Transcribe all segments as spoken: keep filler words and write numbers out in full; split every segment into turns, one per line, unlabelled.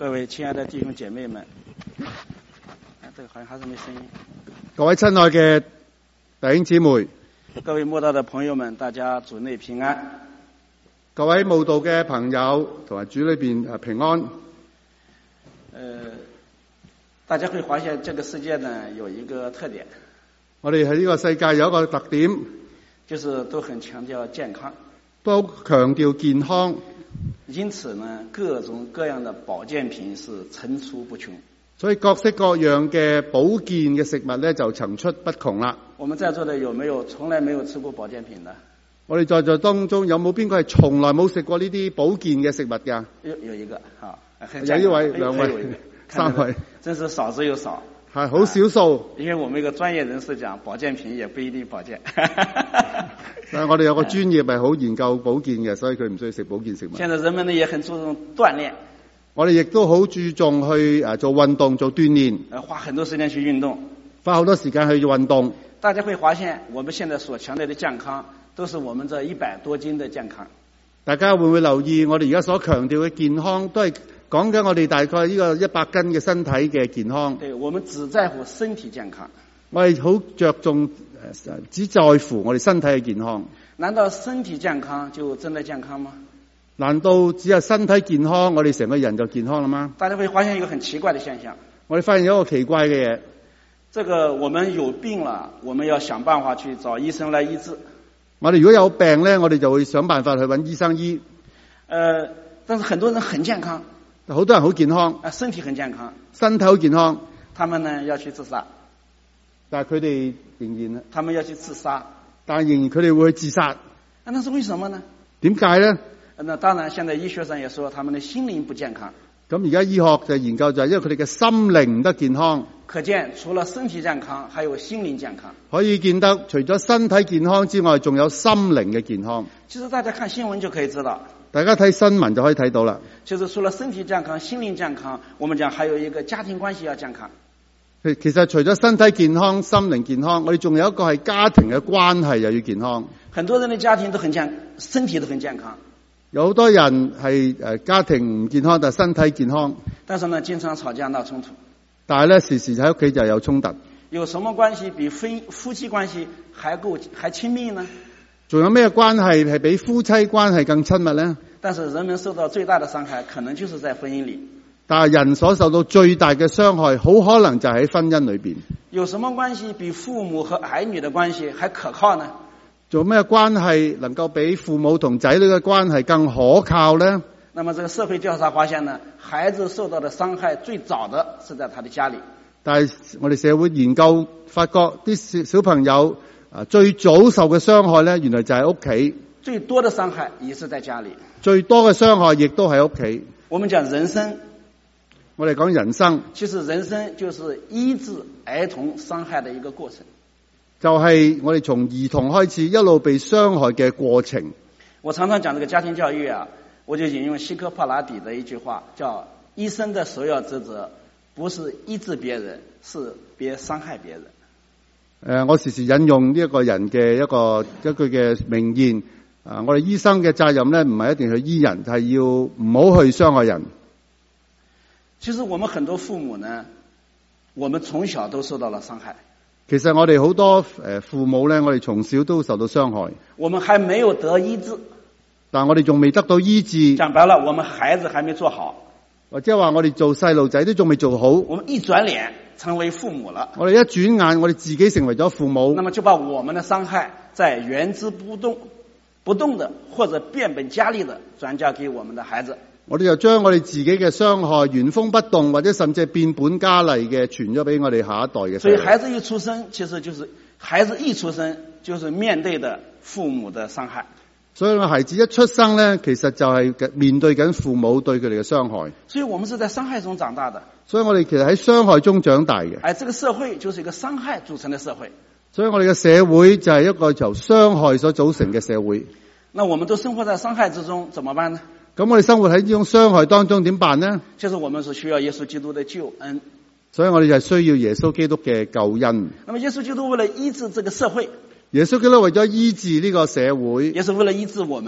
各位亲愛的弟兄姐妹們，啊，這個好像還是沒聲音。
各位親愛嘅弟兄姊妹，
各位慕道的朋友們，大家主內平安。
各位慕道嘅朋友同埋主裏邊誒平安。
呃，大家會發現這個世界呢有一個特點，
我哋喺呢個世界有一個特點，
就是都很強調健康，
都強調健康。
因此呢，各種各樣的保健品是層出不窮。
所以各式各樣嘅保健嘅食物咧就層出不窮啦。
我們在座的有沒有從來沒有吃過保健品的？
我哋在座當中有冇邊個係從來冇食過呢啲保健嘅食物㗎？
有有一個啊，
有一位、兩位、三位，
真是少之又少。
係好少數、
啊。因為我們一個專業人士講，保健品也不一定保健。
但係我哋有個專業係好研究保健嘅，所以佢唔需要食保健食物。
現在人們呢也很注重鍛煉。
我哋亦都好注重去誒做運動、做鍛煉。
誒，花很多時間去運動，
花好多時間去運動。
大家會發現，我們現在所強調的健康，都是我們這一百多斤的健康。
大家會唔會留意我哋而家所強調嘅健康，都係講緊我哋大概呢個一百斤嘅身體嘅健康。
對，我們只在乎身體健康。
我哋好着重誒，只在乎我哋身體嘅健康。
難道身體健康就真的健康嗎？
難道只有身體健康，我哋成個人就健康了嗎？
大家會發現一個很奇怪的現象。
我哋發現有一個奇怪嘅嘢。
這個我們有病了，我們要想辦法去找醫生來醫治。
我哋如果有病咧，我哋就會想辦法去揾醫生醫。
呃，但是很多人很健康，
好多人好健康，
啊，身體很健康，
身體好健康，
他們呢要去自殺，
但係佢哋仍然呢，
他們要去自殺，
但係仍然佢哋會去自殺。
啊，那是為什麼呢？
點解咧？
那當然，現在醫學上也說他們的心靈不健康。
咁而家醫學就研究就係因為佢哋嘅心靈唔得健康。
可見除了身體健康，還有心靈健康。
可以見得除咗身體健康之外，仲有心靈嘅健康。
其實大家看新聞就可以知道，
大家睇新聞就可以睇到啦。
其實除了身體健康、心靈健康，我們講還有一個家庭關係要健康。
其實除咗身體健康、心靈健康，我哋仲有一個係家庭嘅關係又要健康。
很多人的家庭都很健，身體都很健康。
有好多人係誒家庭唔健康，但係身體健康。
但是呢，經常吵架鬧衝突。
但係咧，時時喺屋企就有衝突。
有什麼關係比夫夫妻關係還夠還親密呢？
仲有咩關係係比夫妻關係更親密呢？
但是人們受到最大的傷害，可能就是在婚姻裏。
但係人所受到最大嘅傷害，好可能就喺婚姻裏邊。
有什麼關係比父母和兒女的關係還可靠呢？
做咩關係能夠比父母同仔女嘅關係更可靠呢？
那麼這個社會調查發現呢，孩子受到的傷害最早的是在他的家裏。
但係我哋社會研究發覺，啲小小朋友啊最早受嘅傷害咧，原來就係屋企。
最多的傷害也是在家裏。
最多嘅傷害亦都喺屋企。
我們講人生，
我哋講人生，
其實人生就是醫治兒童傷害的一個過程。
就係我哋從兒童開始一路被傷害嘅過程。
我常常講這個家庭教育啊，我就引用希科帕拉底的一句話，叫醫生的首要職責不是醫治別人，是別傷害別人。誒、
呃，我時時引用呢一個人嘅一個一句嘅名言啊，我哋醫生嘅責任咧，唔係一定去醫人，係要唔好去傷害人。
其實我們很多父母呢，我們從小都受到了傷害。
其實我哋好多誒父母咧，我哋從小都受到傷害。
我們還沒有得醫治，
但我哋仲未得到醫治。
講白了，我們孩子還沒做好，
或者話我哋做細路仔都仲未做好。
我們一轉臉成為父母了。
我哋一轉眼，我哋自己成為咗父母。
那麼就把我們的傷害，在原之不動、不動的或者變本加厲的轉交給我們的孩子。
我哋就將我哋自己嘅傷害原封不動或者甚至變本加厲嘅傳咗俾我哋下一代嘅。
所以孩子一出生，其實就是孩子一出生就是面對的父母的傷害。
所以個孩子一出生咧，其實就係面對緊父母對佢哋嘅傷害。
所以我們是在傷害中長大的。
所以我哋其實喺傷害中長大嘅。
而這個社會就是一個傷害組成的社會。
所以我哋嘅社會就係一個由傷害所組成嘅社會。
那我們都生活在傷害之中，怎麼辦呢？
咁我哋生活喺呢種傷害當中點辦呢？
就是我們是需要耶穌基督的救恩。
所以我哋就係需要耶穌基督嘅救恩。
那麼耶穌基督為了醫治這個社會，
耶穌基督為咗醫治呢個社會，
也是為了醫治我們，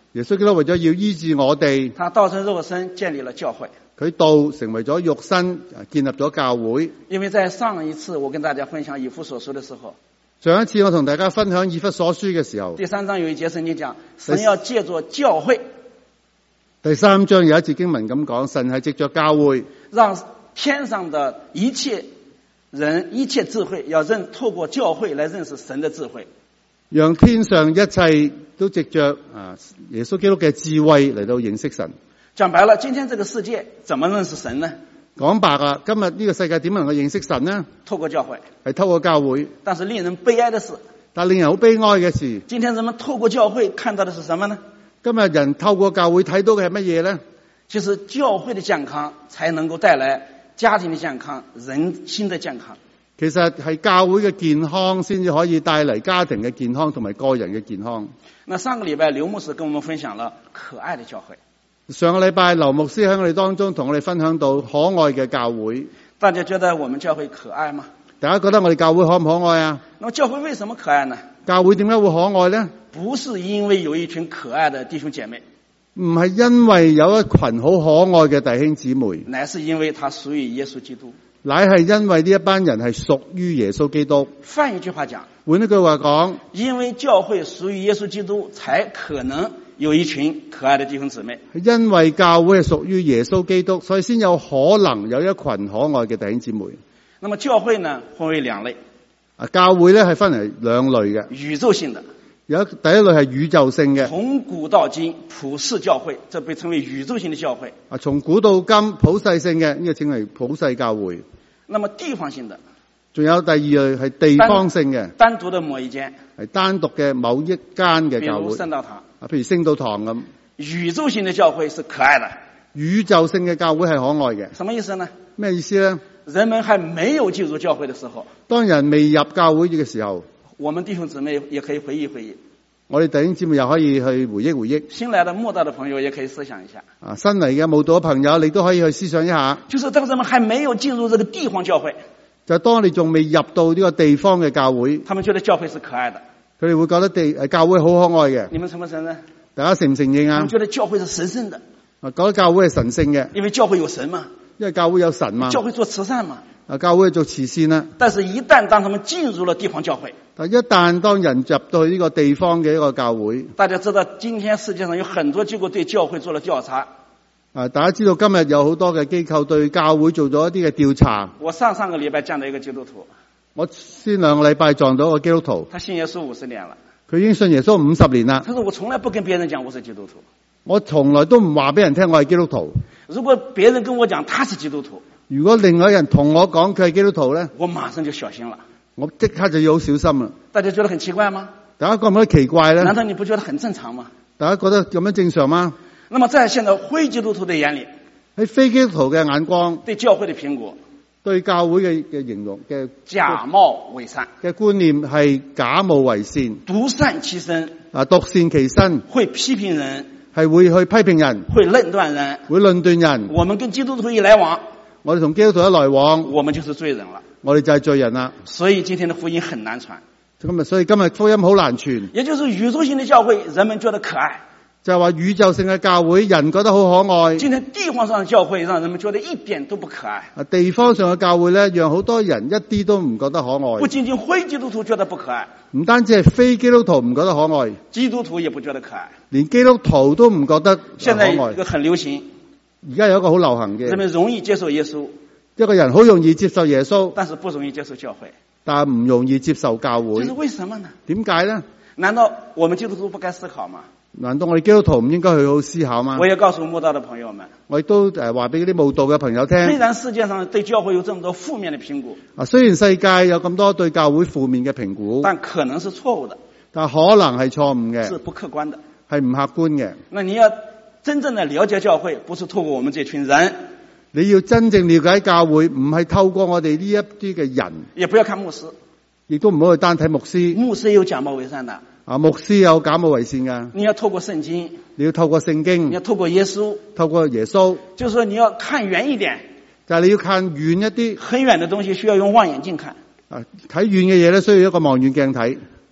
耶穌基督為咗要醫治我哋，
他道成肉身建立了教會。
佢道成為咗肉身，建立咗教會。
因為在上一次我跟大家分享以弗所書的時候，
上一次我同大家分享以弗所書嘅時候，
第三章有一節聖經講，神要借着教會。
第三章有一節經文咁講，神係藉着教會，
讓天上的一切人一切智慧要認透過教會來認識神的智慧，
讓天上一切都藉着啊耶穌基督嘅智慧嚟到認識神。
講白了，今天這個世界怎麼認識神呢？
講白啊，今日呢個世界點能夠認識神呢？
透過教會，
係透過教會。
但是令人悲哀的是，
但令人好悲哀嘅事，
今天人們透過教會看到的是什麼呢？
今日人透過教會睇到嘅係乜嘢呢？
其實教會的健康才能夠帶來家庭的健康、人心的健康。
其實係教會嘅健康先至可以帶嚟家庭嘅健康同埋個人嘅健康。
那上個禮拜劉牧師跟我們分享了可愛的教會。
上個禮拜劉牧師喺我哋當中同我哋分享到可愛嘅教會。
大家覺得我們教會可愛嗎？
大家覺得我哋教會可唔可愛啊？
那麼教會為什麼可愛呢？
教會點解會可愛呢？
不是因為有一群可愛的弟兄姐妹，
唔係因為有一群好可愛嘅弟兄姊妹，
乃是因為他屬於耶穌基督。
乃係因為呢一班人係屬於耶穌基督。
換一句話講，
換一句話講，
因為教會屬於耶穌基督，才可能有一群可愛的弟兄姊妹。
因為教會係屬於耶穌基督，所以先有可能有一群可愛嘅弟兄姊妹。
那麼教會呢，分為兩類。
啊，教會咧係分為兩類嘅，
宇宙性的，
有第一類係宇宙性嘅，
從古到今普世教會，這被稱為宇宙性的教會。
啊，從古到今普世性嘅呢個稱為普世教會。
那麼地方性的，
仲有第二類係地方性嘅，
單獨的某一間，
係單獨嘅某一間嘅教會，
比如聖道堂。
啊，譬如聖道堂咁。
宇宙性的教會是可愛的，
宇宙性嘅教會係可愛嘅。
什麼意思呢？
咩意思呢？
人們還沒有進入教會的時候，
當人未入教會嘅時候，
我們弟兄姊妹也可以回憶回憶。
我哋弟兄姊妹又可以去回憶回憶。
新來的慕道的朋友也可以思想一下。
啊，新嚟嘅慕道嘅朋友，你都可以去思想一下。
就是當人們還沒有進入這個地方教會，
就當你仲未入到呢個地方嘅教會，
他們覺得教會是可愛的，
佢哋會覺得地誒教會好可愛嘅。
你們承不承認？
大家承唔承認啊？
他們覺得教會是神聖的，
啊，覺得教會係神聖嘅，
因為教會有神嘛，
因為教會有神嘛，
教會做慈善嘛。
啊，教會做慈善啦。
但是一旦當他們進入了地方教會，
但一旦當人入到去呢個地方嘅一個教會，
大家知道今天世界上有很多機構對教會做了調查。
啊，大家知道今日有好多嘅機構對教會做咗一啲嘅調查。
我上上個禮拜見到一個基督徒，
我先兩個禮拜撞到一個基督徒，
他信耶穌五十年了，
佢已經信耶穌五十年啦。
他說我從來不跟別人講我是基督徒，
我從來都唔話俾人聽我係基督徒。
如果別人跟我講他是基督徒，
如果另外一人同我講佢係基督徒咧，
我馬上就小心了，
我即刻就要好小心啦。
大家覺得很奇怪嗎？
大家覺唔覺得奇怪咧？
難道你不覺得很正常嗎？
大家覺得咁樣正常嗎？
那麼在現在非基督徒的眼裏，
喺非基督徒嘅眼光，
對教會的評估，
對教會嘅嘅形容嘅
假冒偽善
嘅觀念係假冒為善，
獨善其身，
啊，獨善其身，
會批評人，
係會去批評人，
會論斷人，
會論斷人。
我們跟基督徒一來往，
我哋同基督徒一來往，
我們就是罪人了。
我哋就係罪人啦。
所以今天的福音很難傳。
今日所以今日福音好難傳，
也就是宇宙性的教會，人們覺得可愛。
就係話宇宙性嘅教會，人覺得好可愛。
今天地方上的教會，讓人們覺得一點都不可愛。
啊，地方上嘅教會咧，讓好多人一啲都唔覺得可愛。
不僅僅非基督徒覺得不可愛，
唔單止係非基督徒唔覺得可愛，
基督徒也不覺得可愛。
連基督徒都唔覺得可愛。
現在有一個很流行，
而家有一個好流行嘅，
人們容易接受耶穌，
一個人好容易接受耶穌，
但是不容易接受教會，
但係唔容易接受教會。
這是為什麼呢？
點解呢？
難道我們基督徒不該思考嗎？
難道我哋基督徒唔應該去好好思考嗎？
我也告訴慕道的朋友們，
我亦都誒話俾嗰啲慕道嘅朋友聽。
雖然世界上對教會有這麼多負面的評估，
啊，雖然世界有咁多對教會負面嘅評估，
但可能是錯誤的，
但可能係錯誤嘅，
是不客觀的，
係唔客觀嘅。
那你要真正的了解教會，不是透過我們這群人，
你要真正了解教會，唔係透過我哋呢一啲嘅人，
也不要看牧師，
亦都唔好去單睇牧師。
牧師有假冒偽善的。
啊，牧師有假冒偽善噶，
你要透過聖經，
你要透過聖經，
你要透過耶穌，
透過耶穌，
就是說你要看遠一點，
就係你要看遠一啲，
很遠的東西需要用望遠鏡看。
啊，睇遠嘅嘢咧需要一個望遠鏡睇。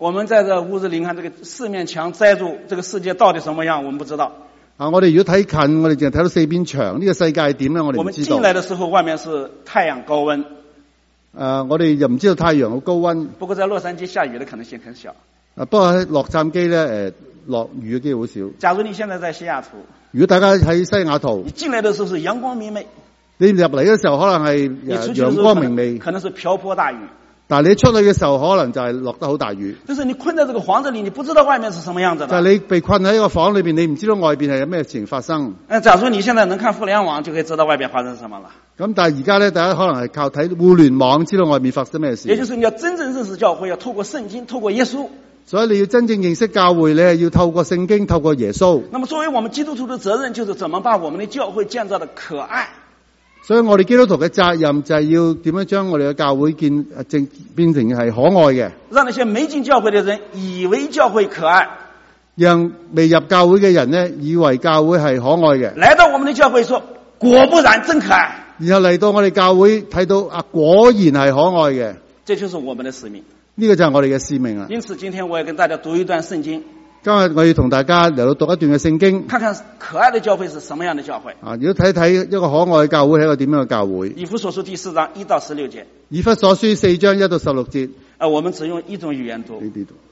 我們在這屋子裏看這個四面牆遮住這個世界到底什麼樣，我們不知道。
啊，我哋如果睇近，我哋淨係睇到四邊牆，呢個世界係點咧？我哋唔知道。
我們進來的時候，外面是太陽高溫。
誒，我哋又唔知道太陽好高溫。
不過在洛杉磯下雨的可能性很小。
啊，不過喺洛杉磯咧，誒落雨嘅機會好少。
假如你現在在西雅圖，
如果大家喺西雅圖，
你進來的時候是陽光明媚，
你入嚟嘅時候可能係陽光明媚，
可能是瓢潑大雨。
但係你出去嘅時候可能就係落得好大雨。
就是你困在這個房子裏，你不知道外面是什麼樣子的。
就係你被困喺一個房裏邊，你唔知道外邊係有咩事情發生。
誒，假如你現在能看互聯網，就可以知道外邊發生什麼了。
咁但係而家咧，大家可能係靠睇互聯網知道外面發生咩事。
也就是你要真正認識教會，要透過聖經，透過耶穌。
所以你要真正認識教會，你係要透過聖經，透過耶穌。
那麼作為我們基督徒的責任，就是怎麼把我們的教會建造得可愛。
所以我哋基督徒嘅責任就係要點樣將我哋嘅教會建正變成係可愛嘅。
讓那些沒進教會的人以為教會可愛。
讓未入教會嘅人呢，以為教會係可愛嘅。
來到我們的教會說，果不然真可愛。
然後嚟到我哋教會睇到啊，果然係可愛嘅。
這就是我們的使命。
呢個就係我哋嘅使命啊！
因此，今天我要跟大家讀一段聖經。
今日我要同大家嚟到讀一段嘅聖經，
看看可愛的教會是什麼樣的教會。
啊，如果睇睇一個可愛嘅教會係一個點樣嘅教會？
以弗所書第四章一到十六節。
以弗所書四章一到十六節。
啊，我們只用一種語言讀。
呢啲讀。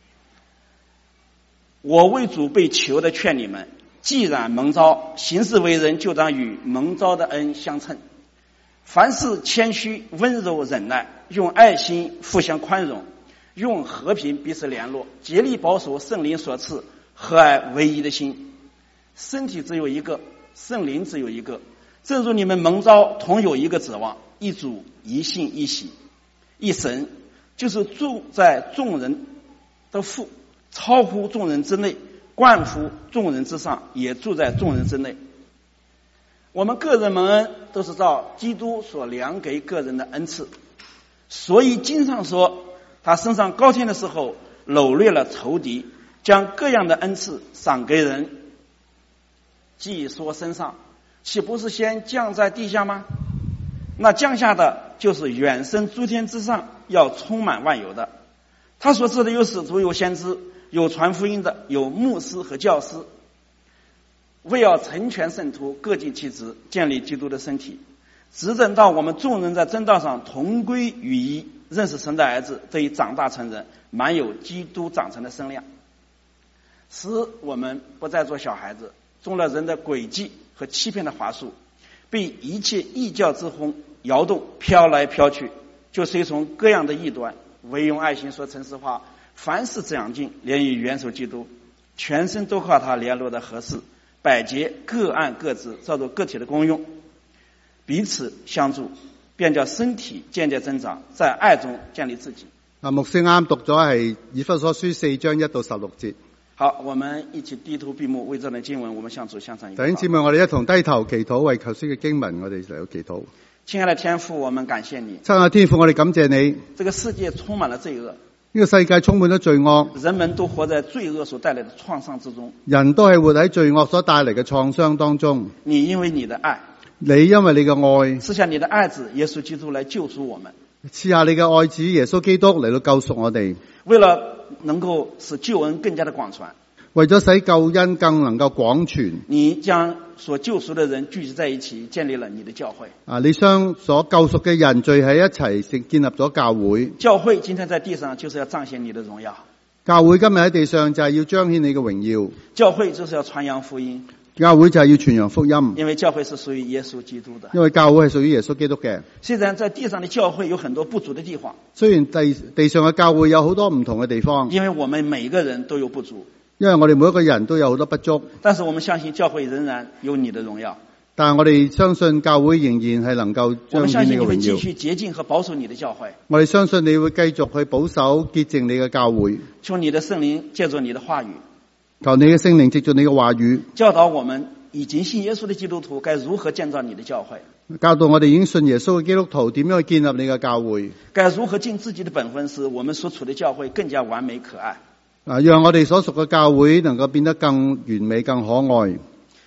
我為主被囚的勸你們，既然蒙召，行事為人就當與蒙召的恩相稱。凡事謙虛、溫柔、忍耐，用愛心互相寬容，用和平彼此聯絡，竭力保守聖靈所賜和愛唯一的心。身體只有一個，聖靈只有一個。正如你們蒙召同有一個指望，一主、一信、一喜、一神，就是住在眾人的父，超乎眾人之內，冠乎眾人之上，也住在眾人之內。我們個人蒙恩都是照基督所量給個人的恩賜，所以經上說，他升上高天的時候，擄掠了仇敵，將各樣的恩賜賞給人。既說升上，豈不是先降在地下嗎？那降下的就是遠升諸天之上，要充滿萬有的。他所賜的有使徒，有先知，有傳福音的，有牧師和教師，為要成全聖徒，各盡其職，建立基督的身體，直等到我們眾人在真道上同歸於一，認識神的兒子，得以長大成人，滿有基督長成的身量，使我們不再做小孩子，中了人的詭計和欺騙的話術，被一切異教之風搖動，飄來飄去，就隨從各樣的異端，唯用愛心說誠實話，凡事長進，連於元首基督，全身都靠他聯絡的合適，百節各按各職，照着個體的功用，彼此相助，便叫身體漸漸增長，在愛中建立自己。
啊，牧師啱讀咗係以弗所書四章一到十六節。
好，我們一起低頭閉目，為這段經文，我們向主向上一個。
弟兄姊妹，我哋一同低頭祈禱，為求書嘅經文，我哋嚟到祈禱。
親愛的天父，我們感謝你。
親愛的天父，我哋感謝你。
這個世界充滿了罪惡。
呢個世界充滿咗罪惡，
人們都活在罪惡所帶來的創傷之中。
人都係活喺罪惡所帶嚟嘅創傷當中。
你因為你的愛，
你因為你嘅愛，
賜下你的愛子耶穌基督來救贖我們。
賜下你嘅愛子耶穌基督嚟到救贖我哋。
為了能夠使救恩更加的廣傳，
為咗使救恩更能夠廣傳，
你將所救贖的人聚集在一起，建立了你的教會。
啊，你將所救贖嘅人聚喺一齊，建立咗教會。
教會今天在地上就是要彰顯你的榮耀。
教會今日喺地上就係要彰顯你嘅榮耀。
教會就是要傳揚福音。
教會就係要傳揚福音。
因為教會是屬於耶穌基督的。
因為教會係屬於耶穌基督嘅。
雖然在地上的教會有很多不足的地方。
雖然地地上嘅教會有好多唔同嘅地方。
因為我們每一個人都有不足。
因為我哋每一個人都有好多不足。
但是我們相信教會仍然有你的榮耀。
但係我哋相信教會仍然係能夠彰顯你嘅榮耀。我們相信你會繼續
潔淨和保守你的教會。
我哋相信你會繼續去保守潔淨你嘅教會。
求你的聖靈借助你的話語，
求你嘅聖靈藉住你嘅話語，
教導我們已經信耶穌的基督徒該如何建造你的教會。
教導我哋已經信耶穌嘅基督徒點樣去建立你嘅教會。
該如何盡自己的本分，使我們所處的教會更加完美可愛。
啊，讓我哋所屬嘅教會能夠變得更完美、更可愛。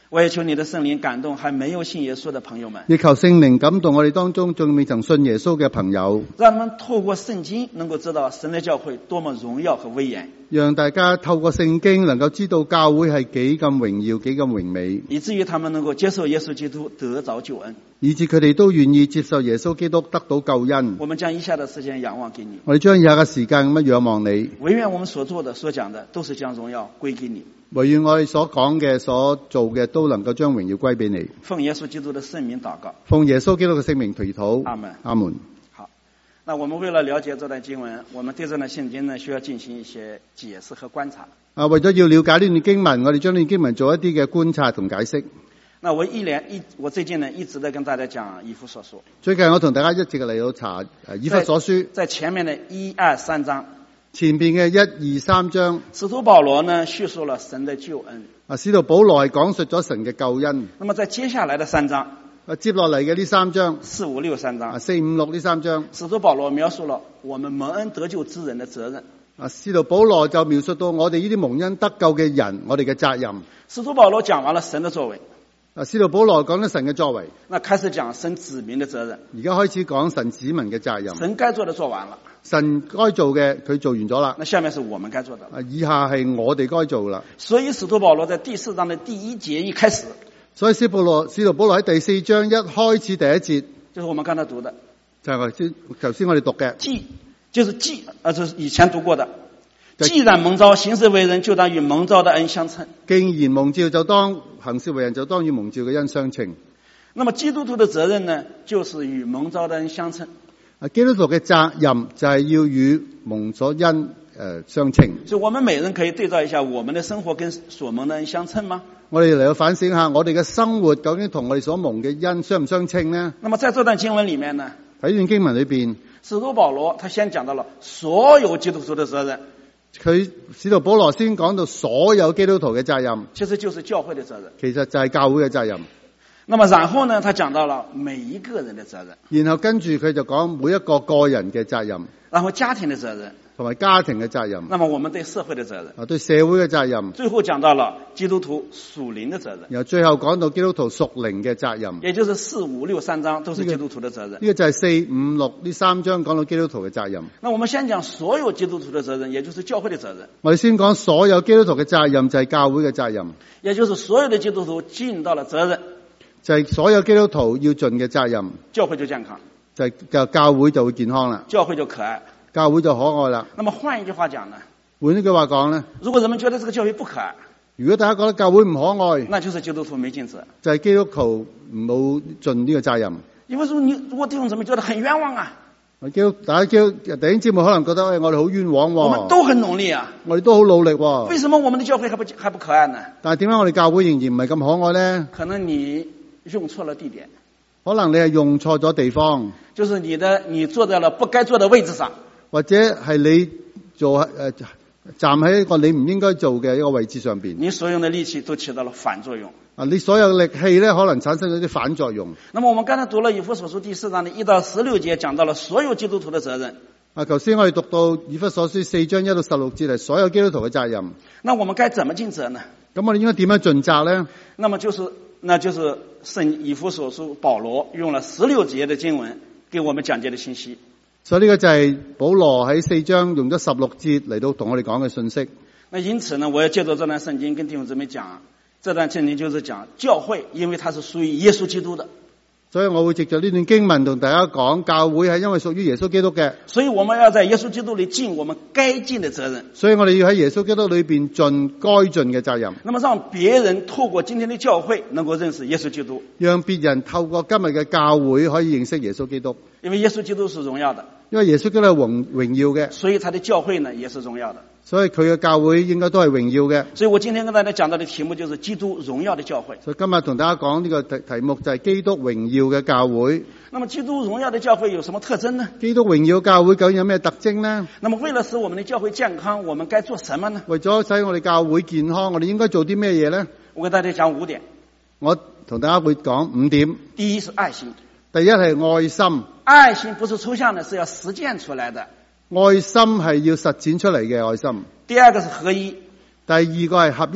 我也求你的聖靈感動還沒有信耶穌的朋友們，
亦求聖靈感動我哋當中仲未曾信耶穌嘅朋友，
讓他們透過聖經能夠知道神的教會多麼榮耀和威嚴，
讓大家透過聖經能夠知道教會係幾咁榮耀幾咁榮美，
以至於他們能夠接受耶穌基督得着救恩，
以致佢哋都願意接受耶穌基督得到救恩。
我們將以下的時間仰望給你，
我哋將以下嘅時間咁樣仰望你，
唯願我們所做的所講的都是將榮耀歸給你，
唯願我哋所講嘅所做嘅都能夠將榮耀歸俾你。
奉耶穌基督的聖名禱告，
奉耶穌基督嘅聖名祈禱。
阿門。
阿門。
好，那我們為了了解這段經文，我們對這段聖經呢需要進行一些解釋和觀察。
啊，為咗要了解呢段經文，我哋將呢段經文做一啲嘅觀察同解釋。
那我一連一我最近呢一直在跟大家講以弗所書。
最近我同大家一直嚟到查誒以弗所書，
在前面的一二三章，
前邊嘅一二三章，
使徒保羅呢敘述了神的救恩。
啊，使徒保羅係講述咗神嘅救恩。
那麼在接下來的三章，
啊，接落嚟嘅呢三章，
四五六三章，
啊，四五六呢三章，
使徒保羅描述了我們蒙恩得救之人的責任。
啊，使徒保羅就描述到我哋呢啲蒙恩得救嘅人，我哋嘅責任。
使徒保羅講完了神的作為，
啊，使徒保羅講咗神嘅作為，
那開始講神子民的責任。
而家開始講神子民嘅責任。
神該做的做完了，
神該做嘅佢做完咗啦。
那下面是我們該做的。
啊，以下係我哋該做啦。
所以使徒保羅在第四章的第一節一開始，
所以使徒保羅使徒保羅喺第四章一開始第一節，
就是我們剛才讀的，
就係先頭先我哋讀嘅，
既就是既啊，就是以前讀過的。
就
既然蒙召行事為人，就當與蒙召的恩相稱。
既然蒙召，就當行事為人，就當與蒙召嘅恩相稱。
那麼基督徒的責任呢，就是與蒙召的恩相稱。
啊，基督徒嘅責任就係要與蒙所恩誒、呃、相稱。
所以我們每人可以對照一下，我們的生活跟所蒙的恩相稱嗎？
我哋嚟到反省下，我哋嘅生活究竟同我哋所蒙嘅恩相唔相稱呢？
那麼在這段經文裏面呢，
喺呢段經文裏邊，
使徒保羅他先講到了所有基督徒的責任，
佢使徒保羅先講到所有基督徒嘅責任，
其實就是教會的責任。
其實就係教會嘅責任。
那麼然後呢，他講到了每一個人的責任，
然後跟住佢就講每一個個人嘅責任，
然後家庭的責任，
同埋家庭嘅責任。
那麼我們對社會的責任，
啊，對社會嘅責任。
最後講到了基督徒屬靈的責任，
然後最後講到基督徒屬靈嘅責任，
也就是四五六三章都是基督徒的責任。
呢個就係四五六呢三章講到基督徒嘅責任。
那我們先講所有基督徒的責任，也就是教會的責任。
我哋先講所有基督徒嘅責任，就係教會嘅責任，
也就是所有的基督徒盡到了責任，
就係所有基督徒要盡嘅責任，
教會就健康，
就係教教會就會健康啦，
教會就可愛，
教會就可愛啦。
那麼換一句話講呢，
換一句話講咧，
如果人們覺得這個教會不可愛，
如果大家覺得教會唔可愛，
那就是基督徒沒盡責，
就係基督徒冇盡呢個責任。
因為說你如果弟兄姊妹覺得很冤枉啊，
基督大家基督弟兄姊妹可能覺得，誒，我哋好冤枉喎，
我們都很努力啊，
我哋都好努力喎，
為什麼我們的教會還不還不可愛呢？
但係點解我哋教會仍然唔係咁可愛咧？
可能你用錯了地點，
可能你係用錯咗地方，
就是你的你坐在了不該坐的位置上，
或者係你做誒、呃、站喺一個你唔應該做嘅一個位置上邊，
你所用的力氣都起到了反作用。
啊，你所有力氣咧可能產生咗啲反作用。
那麼我們剛才讀了以弗所書第四章的一到十六節，講到了所有基督徒的責任。
啊，頭先我哋讀到以弗所書四章一到十六節係所有基督徒嘅責任。
那我們該怎麼盡責呢？
咁我哋應該點樣盡責咧？
那麼就是，那就是聖以弗所書保羅用了十六節的經文給我們講解的信息。
所以呢個就係保羅喺四章用咗十六節嚟到同我哋講嘅信息。
那因此呢，我要借助這段聖經跟弟兄姊妹講，這段聖經就是講教會，因為它是屬於耶穌基督的。
所以我會藉着呢段經文同大家講，教會係因為屬於耶穌基督嘅，
所以我們要在耶穌基督裏盡我們該盡的責任。
所以我哋要喺耶穌基督裏邊盡該盡嘅責任。
那麼讓別人透過今天的教會能夠認識耶穌基督，
讓別人透過今日嘅教會可以認識耶穌基督。
因為耶穌基督是榮耀的，
因為耶穌基督係榮榮耀嘅，
所以他的教會呢也是榮耀的。
所以佢嘅教會應該都係榮耀嘅。
所以我今天跟大家講到的題目就是基督榮耀的教會。
所以今日同大家講呢個題題目就係基督榮耀嘅教會。
那麼基督榮耀的教會有什麼特徵呢？
基督榮耀教會究竟有咩特徵呢？
那麼為了使我們的教會健康，我們該做什麼呢？
為咗使我哋教會健康，我哋應該做啲咩嘢呢？
我給大家講五點。
我同大家會講五點。
第一是愛心。
第一係愛心。
愛心不是抽象的，是要實踐出來的。
愛心係要實踐出嚟嘅愛心。
第二個是合一。
第二個係合一。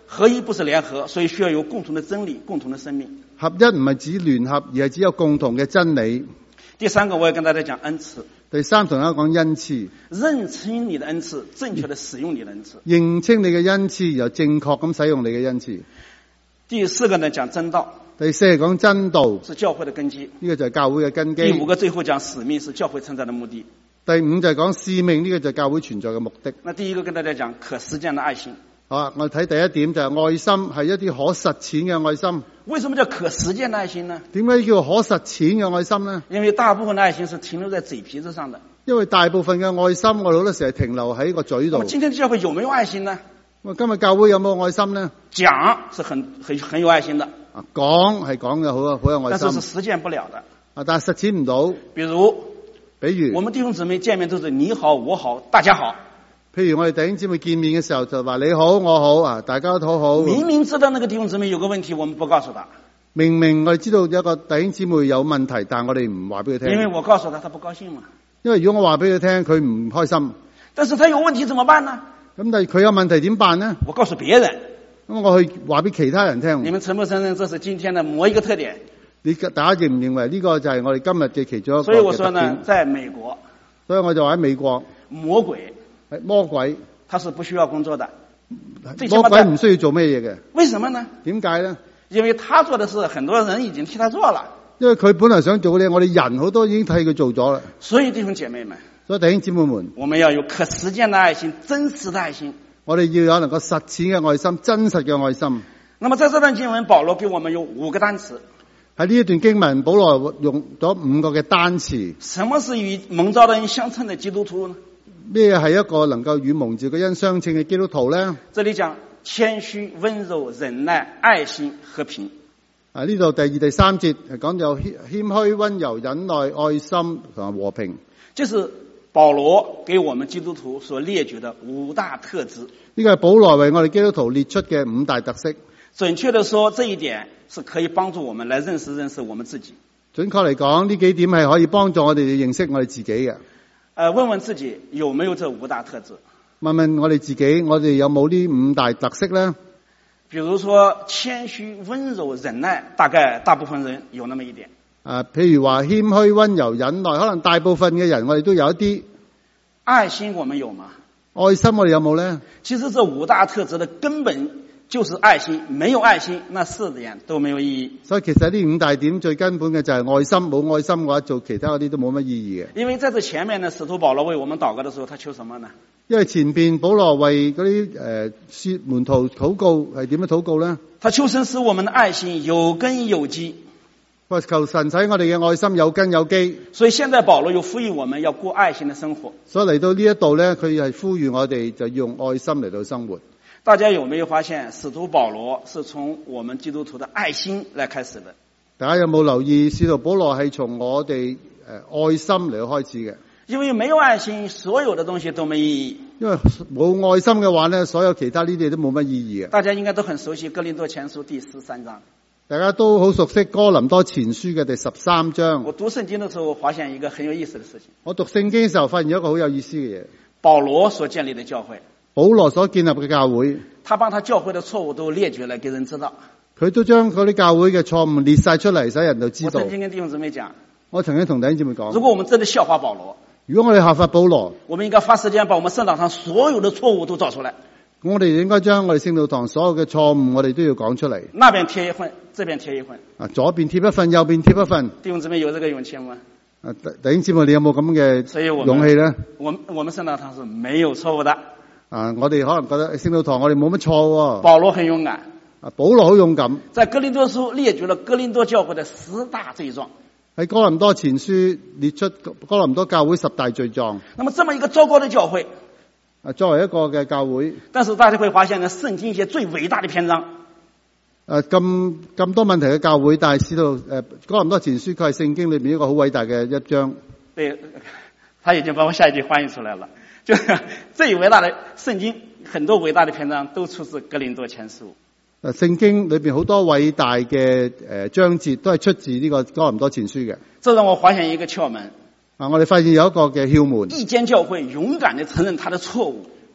合一不是聯合，所以需要有共同的真理、共同的生命。
合一唔係指聯合，而係只有共同嘅真理。
第三個，我要跟大家講恩賜。
第三，同大家講恩賜，
認清你的恩賜，正確的使用你的恩賜。
認清你嘅恩賜，又正確咁使用你嘅恩賜。
第四個呢，講真道。
第四係講真道，
是教會的根基。
呢個就係教會嘅根基。
第五個最後講使命，是教會存在的目的。
第五就係講使命，呢個就係教會存在嘅目的。
那第一個跟大家講可實踐的愛心。
好啊，我睇第一點就係愛心，係一啲可實踐嘅愛心。
為什麼叫可實踐的愛心呢？
點解叫可實踐嘅愛心呢？
因為大部分的愛心是停留在嘴皮子上的。
因為大部分嘅愛心，我哋好多時係停留喺個嘴度。
今天的教會有沒有愛心呢？
我今日教會有冇愛心呢？
講是很很很有愛心的。
啊，講係講嘅好好有愛心，
但是是實踐不了的。
啊，但係實踐唔到。
比如，
比如，
我們弟兄姊妹見面都是你好我好大家好。
譬如我哋弟兄姊妹見面嘅時候就話你好我好啊，大家都好。
明明知道那個弟兄姊妹有個問題，我們不告訴他。
明明我哋知道有一個弟兄姊妹有問題，但係我哋唔話俾佢聽。
因為我告訴他，他不高興嘛。
因為如果我話俾佢聽，佢唔開心。
但是他有問題怎麼辦呢？
咁但係佢有問題點辦呢？
我告訴別人。
咁我去話俾其他人聽。
你們承不承認這是今天的某一個特點？
你大家認唔認為呢個就係我哋今日嘅其中一個？
所以我說呢，在美國，
所以我就話喺美國，
魔鬼
係魔鬼，
他是不需要工作的。
魔鬼唔需要做咩嘢嘅？
為什麼呢？
點解呢？
因為他做的事，很多人已經替他做了。
因為佢本來想做嘅嘢，我哋人好多已經替佢做咗啦。
所以弟兄姐妹們，
所以弟兄姊妹們，
我們要有可實踐的愛心，真實的愛心。
我哋要有能夠實踐嘅愛心，真實嘅愛心。
那麼在這段經文，保羅給我們有五個單詞。
喺呢一段經文，保羅用咗五個嘅單詞。
什麼是與蒙召的恩相稱的基督徒呢？
咩係一個能夠與蒙召嘅恩相稱嘅基督徒呢？
這裏講謙虛、溫柔、忍耐、愛心、和平。
啊，呢度第二、第三節係講有謙謙虛、溫柔、忍耐、愛心同埋和平。
就是保羅給我們基督徒所列舉的五大特質。
呢個係保羅為我哋基督徒列出嘅五大特色。
準確的說，這一點是可以幫助我們來認識認識我們自己。
準確嚟講，呢幾點係可以幫助我哋認識我哋自己嘅。
呃，問問自己有沒有這五大特質？
問問我哋自己，我哋有冇呢五大特色呢？
比如說謙虛、溫柔、忍耐，大概大部分人有那麼一點。
啊，譬如話謙虛、溫柔、忍耐，可能大部分嘅人我哋都有一啲。
愛心我們有嗎？
愛心我哋有冇呢？
其實這五大特質的根本就是愛心，沒有愛心，那四點都沒有意義。
所以其實呢五大點最根本嘅就係愛心，冇愛心嘅話，做其他嗰啲都冇乜意義嘅。
因為在這前面呢，使徒保羅為我們禱告的時候，他求什麼呢？
因為前邊保羅為嗰啲誒師門徒禱告係點樣禱告呢？
他求神使我們的愛心有根有基。
佢求神使我哋嘅愛心有根有基。
所以現在保羅又呼籲我們要過愛心的生活。
所以嚟到呢一度咧，佢係呼籲我哋就用愛心嚟到生活。
大家有沒有發現，使徒保羅是從我們基督徒的愛心來開始的？
大家有冇留意，使徒保羅係從我哋誒愛心嚟到開始嘅？因為
沒有愛心，所有的東西都沒意義。
因為冇愛心嘅話咧，所有其他呢啲都冇乜意義嘅。
大家應該都很熟悉哥林多前書第十三章。
大家都好熟悉哥林多前書嘅第十三章。
我讀聖經的時候，我發現一個很有意思的事情。
我讀聖經嘅時候，發現一個好有意思嘅嘢。
保羅所建立的教會，
保羅所建立嘅教會，
他把他教會的錯誤都列舉了，給人知道。
佢都將嗰啲教會嘅錯誤列晒出嚟，使人都知道。
我曾經跟弟兄姊妹講，
我曾經同弟兄姊妹講，
如果我們真的效法保羅，
如果我哋效法保羅，
我們應該花時間把我們聖堂上所有的錯誤都找出來。
咁我哋應該將我哋聖道堂所有嘅錯誤，我哋都要講出嚟。
那邊貼一份，這邊貼一份。
啊，左邊貼一份，右邊貼一份。
弟兄姊妹有這個勇氣嗎？
啊，弟兄姊妹，你有冇咁嘅勇氣咧？
我們我們聖道堂是沒有錯誤的。
啊，我哋可能覺得聖道堂我哋冇乜錯。
保羅很勇敢。
啊，保羅好勇敢。
在哥林多書列舉了哥林多教會的十大罪狀。喺
哥林多前書列出哥林多教會十大罪狀。
那麼這麼一個糟糕的教會，
啊，作為一個嘅教會，
但是大家會發現呢，聖經一些最偉大的篇章。
誒，咁咁多問題嘅教會，但係知道誒哥林多前書佢係聖經裏面一個好偉大嘅一章。
對，他已經把我下一句翻譯出來了，就最偉大的聖經，很多偉大的篇章都出自哥林多前書。
誒，聖經裏邊好多偉大嘅誒章節都係出自呢個哥林多前書嘅。
這讓我發現一個竅門。
啊，我哋發現有一個嘅竅門。
一間教會勇敢地承認他的錯誤，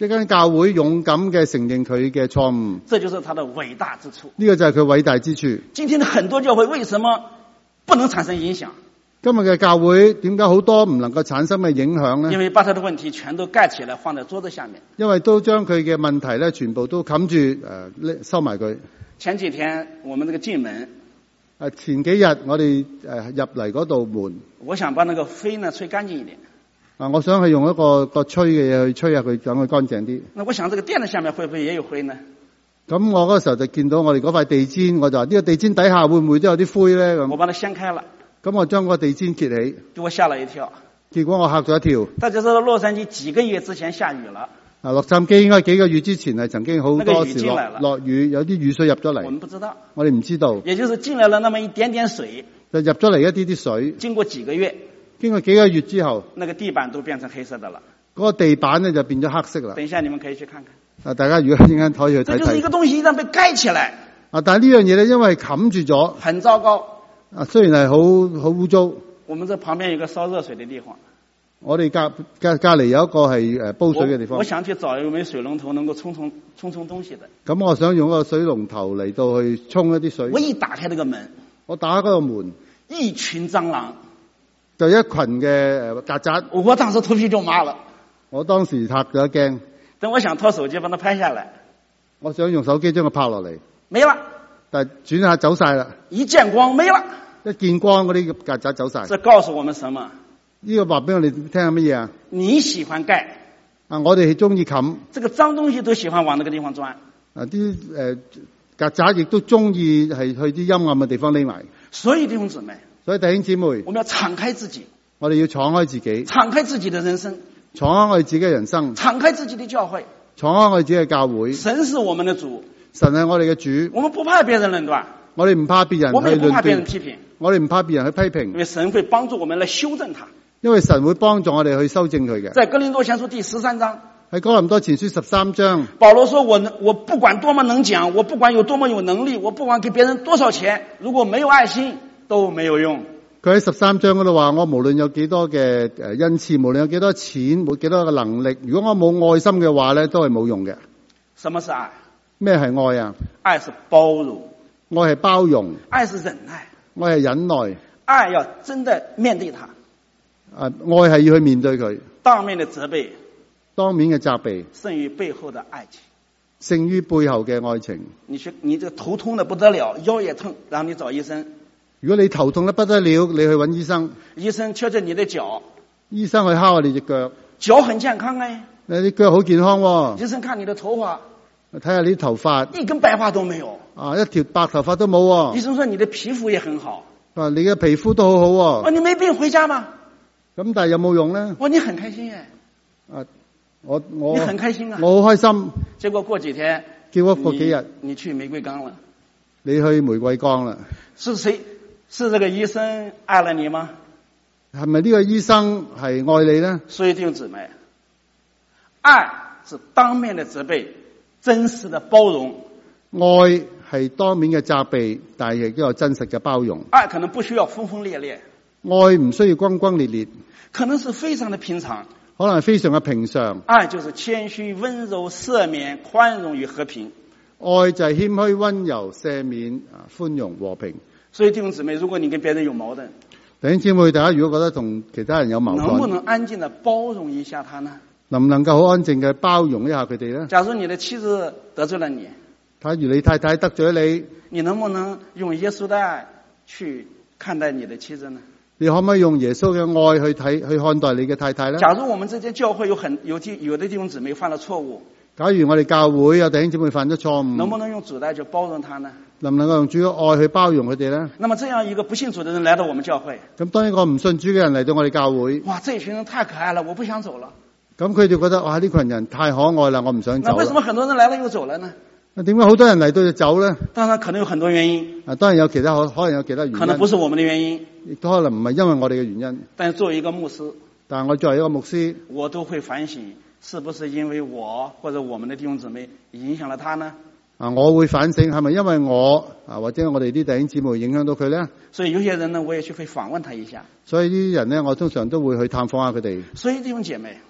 一間教會勇敢嘅承認佢嘅錯誤，
這就是他的偉大之處。
呢個就係佢偉大之處。
今天的很多教會為什麼不能產生影響？
今日嘅教會點解好多唔能夠產生嘅影響呢？
因為把他的問題全都蓋起來放在桌子下面。
因為都將佢嘅問題咧，全部都冚住誒收埋佢。
前幾天我們這個進門，
誒前幾日我哋誒入嚟嗰道門，
我想把那個灰呢吹乾淨一點。
啊，我想係用一個一個吹嘅嘢去吹下佢，等佢乾淨啲。
那我想這個墊子下面會不會也有灰呢？
咁我嗰個時候就見到我哋嗰塊地氈，我就話呢個地氈底下會唔會都有啲灰咧？咁
我把它掀開了。
咁我將個地氈揭起，
給我嚇了一跳。
結果我嚇咗一跳。
大家知道洛杉磯幾個月之前下雨了。
啊，洛杉磯應該幾個月之前係曾經好多時落落雨，有啲雨水入咗嚟。
我們不知道。
我哋唔知道。
也就是進來了那麼一點點水。
就入咗嚟一啲啲水。
經過幾個月。
經過幾個月之後，
那個地板都變成黑色的了。
嗰個地板呢就變咗黑色啦。
等一下你們可以去看看。
啊，大家如果陣間可以去睇睇。
這就是一個東西一旦被蓋起來。
啊，但係呢樣嘢咧，因為冚住咗。
很糟糕。
啊，雖然係好好污糟。
我們這旁邊有個燒熱水的地方。
我哋隔隔隔籬有一個係誒煲水嘅地方。
我，我想去找一枚水龍頭，能夠沖沖沖沖東西的。
咁我想用個水龍頭嚟到去沖一啲水。
我一打開那個門，
我打開嗰個門，
一群蟑螂，
就一群嘅誒曱甴。
我當時頭皮就麻了。
我當時嚇咗一驚。
等我想拖手機把它拍下來，
我想用手機將佢拍落嚟，
沒了。
但係轉下走晒啦。
一見光沒了。
一見光嗰啲曱甴走晒。
這告訴我們什麼？
呢個話俾我哋聽下乜嘢啊？
你喜歡蓋
啊，我哋係中意冚。
這個髒東西都喜歡往那個地方鑽。
啊，啲誒曱甴亦都中意係去啲陰暗嘅地方匿埋。
所以弟兄姊妹，
所以弟兄姊妹，
我們要敞開自己。
我哋要敞開自己，
敞開自己的人生，
敞開我哋自己嘅人生，
敞開自己的教會，
敞開我哋自己嘅教會。
神是我們的主，
神係我哋嘅主。
我們不怕別人論斷，
我哋唔怕別人去論斷，
我們也不怕別人批評，
我哋唔怕別人去批評，
因為神會幫助我們來修正它。
因為神會幫助我哋去修正佢嘅。
在哥林多前書第十三章，
喺哥林多前書十三章，
保羅說我我不管多麼能講，我不管有多麼有能力，我不管給別人多少錢，如果沒有愛心都沒有用。
佢喺十三章嗰度話，我無論有幾多嘅誒恩賜，無論有幾多錢，冇幾多嘅能力，如果我冇愛心嘅話咧，都係冇用嘅。
什麼是愛？
咩係愛啊？
愛是包容，
愛係包容，
愛是忍耐，
愛係忍耐，
愛要真的面對它。
啊，愛係要去面對佢，
當面的責備，
當面嘅責備，
勝於背後的愛情，
勝於背後嘅愛情。
你去，你這個頭痛得不得了，腰也痛，讓你找醫生。
如果你頭痛得不得了，你去揾醫生，
醫生瞧着你的腳，
醫生去敲下你隻腳，
腳很健康哎，
你啲腳好健康喎。
醫生看你的頭髮，
睇下你啲頭髮，
一根白髮都沒有，
啊，一條白頭髮都冇喎。
醫生說你的皮膚也很好，
啊，你嘅皮膚都好好喎。
哦，你沒病回家嗎？
咁但係有冇用咧？
哦，你很開心哎，
啊，我我
你很開心啊，
我好開心。
結果過幾天，
結果過幾日，
你去玫瑰崗了，
你去玫瑰崗啦。
是誰？是這個醫生愛了你嗎？
係咪呢個醫生係愛你咧？
所以弟兄姊妹，愛是當面的責備，真實的包容。
愛係當面嘅責備，但係亦都有真實嘅包容。
愛可能不需要轟轟烈烈，
愛唔需要轟轟烈烈，
可能是非常的平常，
可能係非常嘅平常。
愛就是謙虛、溫柔、赦免、寬容與和平。
愛就係謙虛、溫柔、赦免、啊寬容、和平。
所以弟兄姊妹，如果你跟別人有矛盾，
弟兄姊妹，大家如果覺得同其他人有矛盾，
能不能安靜地包容一下他呢？
能唔能夠好安靜嘅包容一下佢哋呢？
假如你的妻子得罪了你，
假如你太太得罪你，
你能不能用耶穌的愛去看待你的妻子呢？
你可唔可以用耶穌嘅愛去睇去看待你嘅太太呢？
假如我們這間教會有很有啲有的弟兄姊妹犯了錯誤，
假如我哋教會有弟兄姊妹犯咗錯誤，
能不能用主的愛去包容他呢？
能唔能夠用主嘅愛去包容佢哋呢？
那麼這樣一個不信主的人來到我們教會，
咁當一個唔信主嘅人嚟到我哋教會，
哇，這群人太可愛了，我不想走了。
咁佢哋覺得哇，呢群人太可愛啦，我唔想走。
那為什麼很多人來了又走了呢？
點解好多人嚟到就走呢？
當然可能有很多原因，
啊，當然有其他可可能有其他原因，
可能不是我們的原因，
亦都可能唔係因為我哋嘅原因。
但是作為一個牧師，
但係我作為一個牧師，
我都會反省，是不是因為我或者我們的弟兄姊妹影響了他呢？
啊，我會反省係咪因為我啊或者我哋啲弟兄姊妹影響到佢呢？
所以有些人呢，我也去會訪問他一下。
所以呢啲人呢，我通常都會去探訪下佢哋。
所以弟兄姐妹，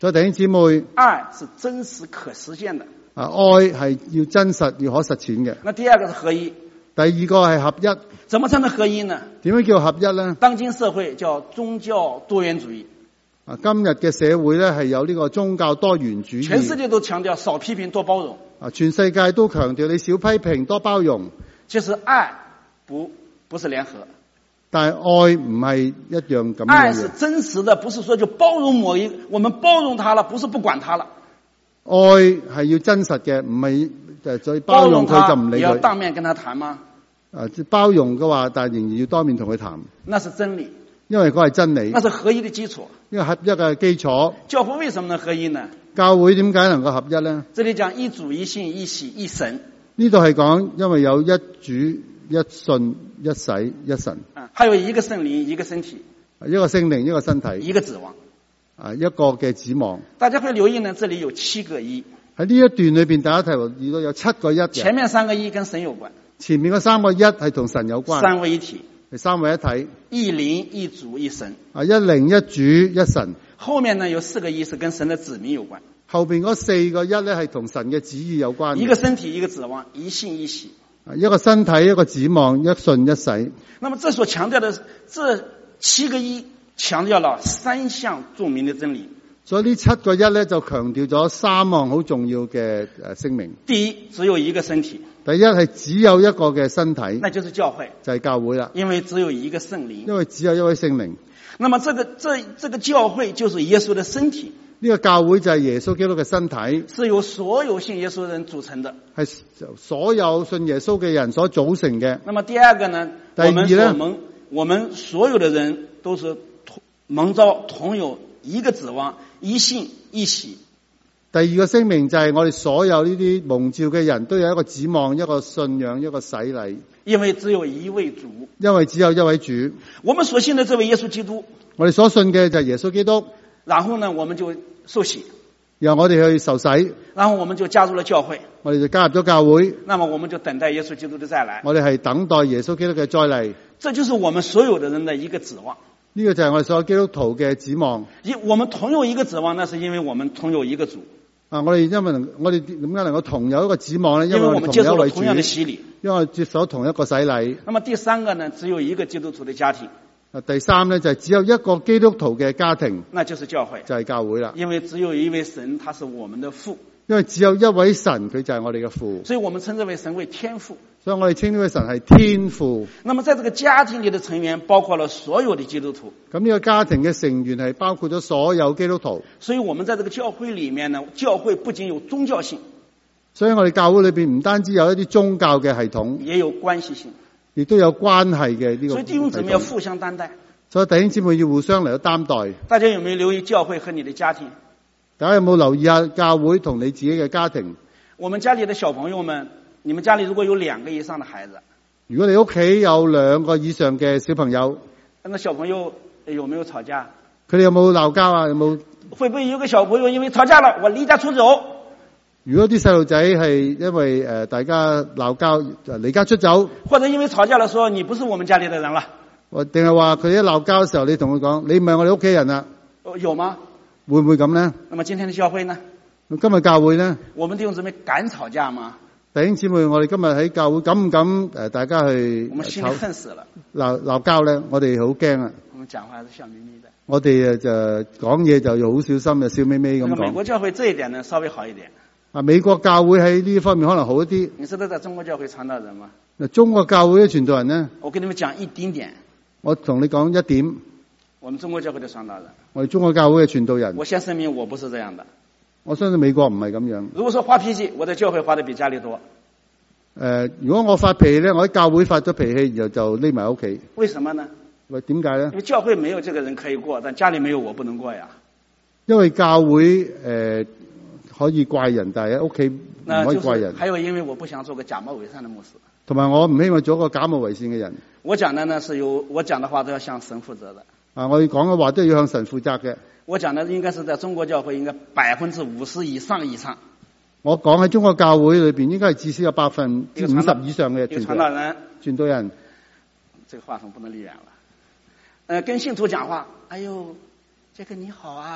所以弟兄姊妹，
愛是真實可實現的。
啊，愛係要真實要可實踐嘅。
那第二個是合一。
第二個係合一。
怎麼才能合一呢？
點樣叫合一呢？
當今社會叫宗教多元主義。
啊，今日嘅社會咧係有呢個宗教多元主義。
全世界都強調少批評多包容。
啊，全世界都強調你少批評多包容。
其實愛不不是聯合。
但係愛唔係一樣咁樣嘅。
愛是真實的，不是說就包容某一，我們包容他了，不是不管他了。
愛係要真實嘅，唔係誒再包容佢就唔理佢。
你要當面跟他談嗎？
啊，包容嘅話，但係仍然要當面同佢談。
那是真理，
因為嗰係真理。
那是合一的基礎。
因為合一嘅基礎。
教會為什麼能合一呢？
教會點解能夠合一呢？
這裡講一主一信一洗一神。呢
度係講因為有一主一信一洗一神。
啊，還有一個聖靈一個身體。
一個聖靈一個身體。
一個指望。
啊，一個嘅指望。
大家會留意呢，這裡有七個一。
喺呢一段裏邊，大家睇到如果有七個一嘅。
前面三個一跟神有關。
前面嗰三個一係同神有關。
三位一體。
係三位一體。
一靈一主一神。
啊，一靈一主一神。
後面呢有四個一是跟神的子民有關。
後邊嗰四個一咧係同神嘅旨意有關。
一個身體一個指望，一信一洗。
一個身體一個指望，一信一洗。
那麼這所強調的這七個一強調了三項著名的真理。
所以呢七個一咧就強調咗三項好重要嘅誒聲明。
第一，只有一個身體。
第一係只有一個嘅身體，
那就是教會，
就係教會啦。
因為只有一個聖靈，
因為只有一位聖靈。
那麼這個這這個教會就是耶穌的身體。
呢個教會就係耶穌基督嘅身體，
是由所有信耶穌的人組成的，
係所有信耶穌嘅人所組成嘅。
那麼第二個呢？
第二呢？
我們我們我們所有的人都是蒙召同有一個指望，一信一洗。
第二個聲明就係我哋所有呢啲蒙召嘅人都有一個指望，一個信仰，一個洗禮。
因為只有一位主，
因為只有一位主。
我們所信的這位耶穌基督，
我哋所信嘅就係耶穌基督。
然後呢，我們就受洗，
然後我哋去受洗，
然後我們就加入了教會，
我哋就加入咗教會。
那麼我們就等待耶穌基督的再來。
我哋係等待耶穌基督嘅再嚟。
這就是我們所有的人的一個指望。
呢個就係我哋所有基督徒嘅指望。
我們同有一個指望，那是因為我們同有一個主。
啊，我哋因為能，我哋點解能夠同有一個指望呢？
因為我們接受了同樣的洗禮，
因為我哋接受同一個洗禮。
那麼第三個呢，只有一個基督徒的家庭。
第三呢，就係只有一個基督徒嘅家庭，
那就是教會，
就係教會啦。
因為只有一位神，他是我們的父。
因為只有一位神，佢就係我哋嘅父。
所以我們稱這位神為天父。
所以我哋稱呢位神係天父。
那麼在這個家庭裏的成員，包括了所有的基督徒。
咁呢個家庭嘅成員係包括咗所有基督徒。
所以我們在這個教會裏面呢，教會不僅有宗教性，
所以我哋教會裏邊唔單止有一啲宗教嘅系統，
也有關係性，
亦都有關係嘅呢個。
所以弟兄姊妹要互相擔待。
所以弟兄姊妹要互相嚟到擔待。
大家有沒有留意教會和你的家庭？
大家有冇留意下教會同你自己嘅家庭？
我們家裏的小朋友們，你們家裏如果有兩個以上的孩子，
如果你屋企有兩個以上嘅小朋友，
那小朋友有沒有吵架？
佢哋有冇鬧交啊？有冇？
會不會有個小朋友因為吵架了，我離家出走？
如果啲細路仔係因為誒大家鬧交離家出走，
或者因為吵架了說你不是我們家裏的人了，
或定係話佢一鬧交嘅時候，你同佢講你唔係我哋屋企人啦？
有嗎？
會唔會咁呢？
那麼今天的教會呢？
今日教會呢？
我們弟兄姊妹敢吵架嗎？
弟兄姊妹，我哋今日喺教會敢唔敢誒大家去
我們心裏恨死了，
鬧鬧交咧？我哋好驚啊！
我們講話還是笑眯眯的。
我哋誒就講嘢就要好小心，就笑眯眯咁講。
美國教會這一點呢稍微好一點。
啊，美國教會喺呢方面可能好一啲。
你知道在中國教會傳道人嗎？
嗱，中國教會嘅傳道人呢？
我跟你們講一丁點。
我同你講一點。
我們中國教會的傳道人。
我哋中國教會嘅傳道人。
我先聲明，我不是這樣的。
我相信美國唔係咁樣。
如果說發脾氣，我在教會發得比家裏多。
誒、呃，如果我發脾氣咧，我喺教會發咗脾氣，然後就匿埋屋企。
為什麼呢？
喂，點解咧？
因為教會沒有這個人可以過，但家裏沒有我不能過呀。
因為教會誒、呃、可以怪人，但係喺屋企唔可以怪人。
還有，因為我不想做個假冒偽善的牧師。同
埋我唔希望做一個假冒偽善嘅人。
我講的呢是由我講的話都要向神負責的。
啊，我要講嘅話都要向神負責嘅。
我講的應該是在中國教會應該百分之五十以上以上。我
講喺中國教會裏邊應該係至少有百分之五十以上嘅傳道人。傳道人，
這個話筒不能離遠了。呃，跟信徒講話，哎呦，這個你好啊，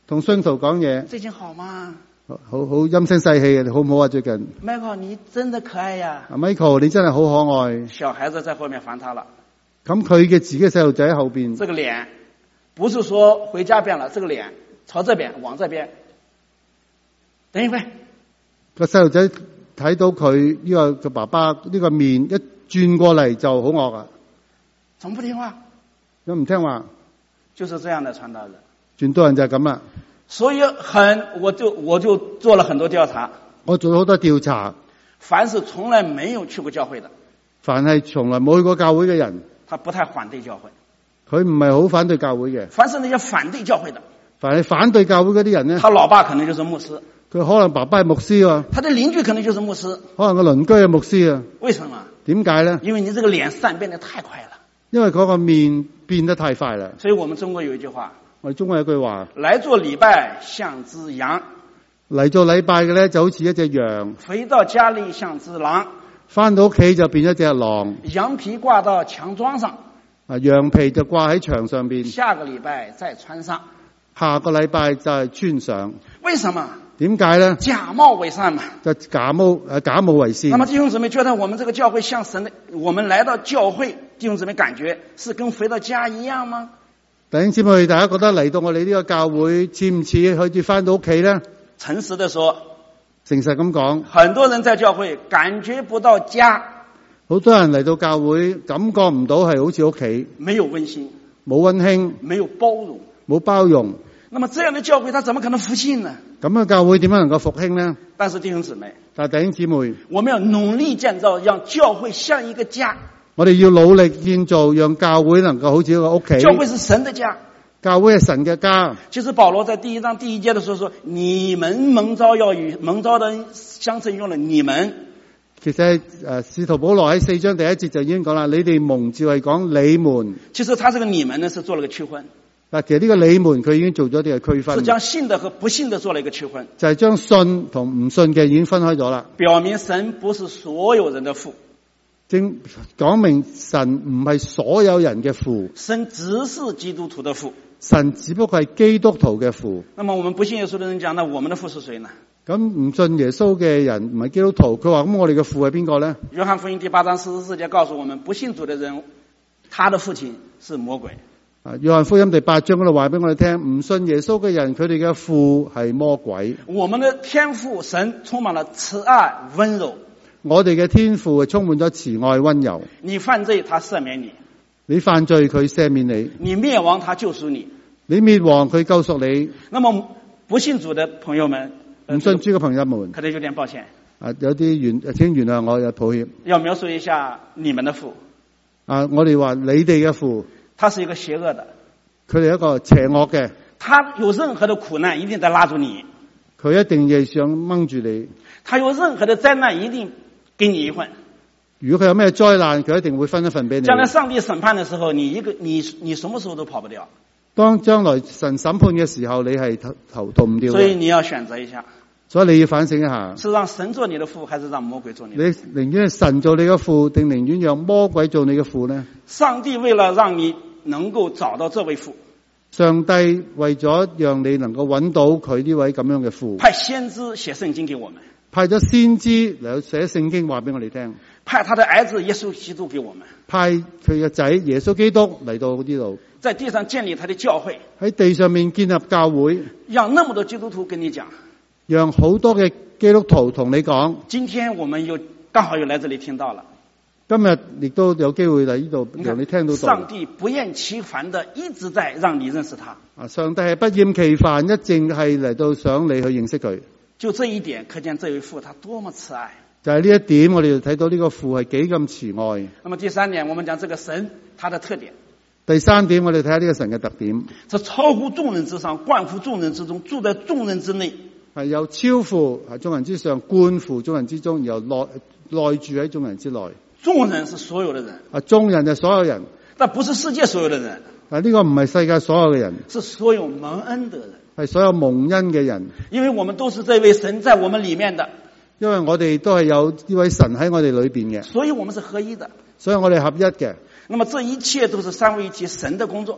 同信徒講嘢，
最近好嗎？
好好好陰聲細氣嘅，好唔好啊？最近
Michael 你真的可愛呀、
啊 Michael 你真係好可愛。
小孩子在後面煩他了。
咁佢嘅自己嘅細路仔喺後邊。
這個臉不是說回家變了，這個臉朝這邊往這邊。等一會，個
細路仔睇到佢呢個個爸爸呢個面一轉過嚟就好惡啊！
怎麼不聽話？
咁唔聽話，
就是這樣的傳道人。
傳道人就係咁啦。
所以很，我就我就做了很多調查。
我做咗好多調查。
凡是從來沒有去過教會的，
凡係從來冇去過教會嘅人，
他不太反對教會。
佢唔係好反對教會嘅。
凡是那些反對教會的，
凡係反對教會嗰啲人咧，
他老爸可能就是牧師，
佢可能爸爸係牧師啊，
他的鄰居可能就是牧師，
可能個鄰居係牧師啊。
為什麼？
點解咧？
因為你這個臉善變得太快了。
因為嗰個面變得太快啦。
所以我們中國有一句話，
我哋中國有一句話，
來做禮拜像隻羊，
嚟做禮拜嘅咧就好似一隻羊，
回到家裏像隻狼，
翻到屋企就變咗隻狼。
羊皮掛到牆樁上，
啊，羊皮就掛喺牆上邊，
下個禮拜再穿上，
下個禮拜就係穿上。
為什麼？
點解咧？
假冒為善嘛，
就假冒誒假冒為善。
那麼弟兄姊妹覺得我們這個教會像神的，我們來到教會，弟兄姊妹感覺是跟回到家一樣嗎？
弟兄姊妹，大家覺得嚟到我哋呢個教會似唔似好似翻到屋企咧？
誠實地說，
誠實咁講，
很多人在教會感覺不到家，
好多人嚟到教會感覺唔到係好似屋企，
沒有溫馨，
冇溫馨，
沒有包容，
冇包容。
那麼這樣的教會，它怎麼可能復興呢？
咁嘅教會點樣能夠復興呢？
但是弟兄姊妹，
但係弟兄姊妹，
我們要努力建造，讓教會像一個家。
我哋要努力建造，讓教會能夠好似一個屋企。
教會是神的家，
教會係神嘅家。
其實保羅在第一章第一節的時候說：你們蒙召要與蒙召的人相稱，用了你們。
其實誒，使徒保羅喺四章第一節就已經講啦，你哋蒙召係講你們。
其實他這個你們呢，是做了個區分。
嗱，其實呢個你們佢已經做咗啲嘅區分，
是將信的和不信的做了一個區分，
就係將信同唔信嘅已經分開咗啦。
表明神不是所有人的父，
正講明神唔係所有人嘅父，
神只是基督徒的父，
神只不過係基督徒嘅父。
那麼我們不信耶穌的人講，那我們的父是誰呢？
咁唔信耶穌嘅人唔係基督徒，佢話咁我哋嘅父係邊個咧？
約翰福音第八章四十四節告訴我們，不信主的人，他的父親是魔鬼。
啊，約翰福音第八章嗰度話俾我哋聽，唔信耶穌嘅人，佢哋嘅父係魔鬼。
我們的天父神充滿了慈愛溫柔，
我哋嘅天父係充滿咗慈愛溫柔。
你犯罪，他赦免你；
你犯罪，佢赦免你；
你滅亡，他救贖你；
你滅亡，佢救贖你。
那麼不信主的朋友們，
唔信主嘅朋友們，
可能有點抱歉。
啊，有啲原，請原諒我，有抱歉。
要描述一下你們的父。
啊，我哋話你哋嘅父，
他是一個邪惡的，
佢哋一個邪惡嘅，
他有任何的苦難一定在拉住你，
佢一定係想掹住你。
他有任何的災難一定給你一份。
如果佢有咩災難，佢一定會分一份俾你。
將來上帝審判的時候，你一個你你什麼時候都跑不掉。
當將來神審判嘅時候，你係頭頭逃唔掉。
所以你要選擇一下，
所以你要反省一下，
是讓神做你的父，還是讓魔鬼做你的父？
你寧願神做你嘅父，定寧願讓魔鬼做你嘅父呢？
上帝為了讓你能夠找到這位父，
上帝為咗讓你能夠揾到佢呢位咁樣嘅父，
派先知寫聖經給我們，
派咗先知嚟寫聖經話俾我哋聽，
派他的兒子耶穌基督給我們，
派佢嘅仔耶穌基督嚟到呢度，
在地上建立他的教會，
喺地上面建立教會，
讓那麼多基督徒跟你講，
讓好多嘅基督徒同你講，
今天我們又剛好又來這裡聽到了，
今日亦都有機會嚟呢度讓你聽到。
上帝不厭其煩的一直在讓你認識他。
啊，上帝係不厭其煩，一直係嚟到想你去認識佢。
就這一點，可見這位父他多麼慈愛。
就係呢一點，我哋就睇到呢個父係幾咁慈愛。
那麼第三點，我們講這個神他的特點。
第三點，我哋睇下呢個神嘅特點，
是超乎眾人之上，貫乎眾人之中，住在眾人之內。
係有超乎係眾人之上，貫乎眾人之中，然後內內住喺眾人之內。
眾人是所有的人，
啊，眾人就所有人，
但不是世界所有的人。
啊，呢個唔係世界所有嘅人，
是所有蒙恩的人，
係所有蒙恩嘅人。
因為我們都是這位神在我們裡面的，
因為我哋都係有呢位神喺我哋裏邊嘅，
所以我們是合一的。
所以我哋合一嘅。
那麼這一切都是三位一體神的工作。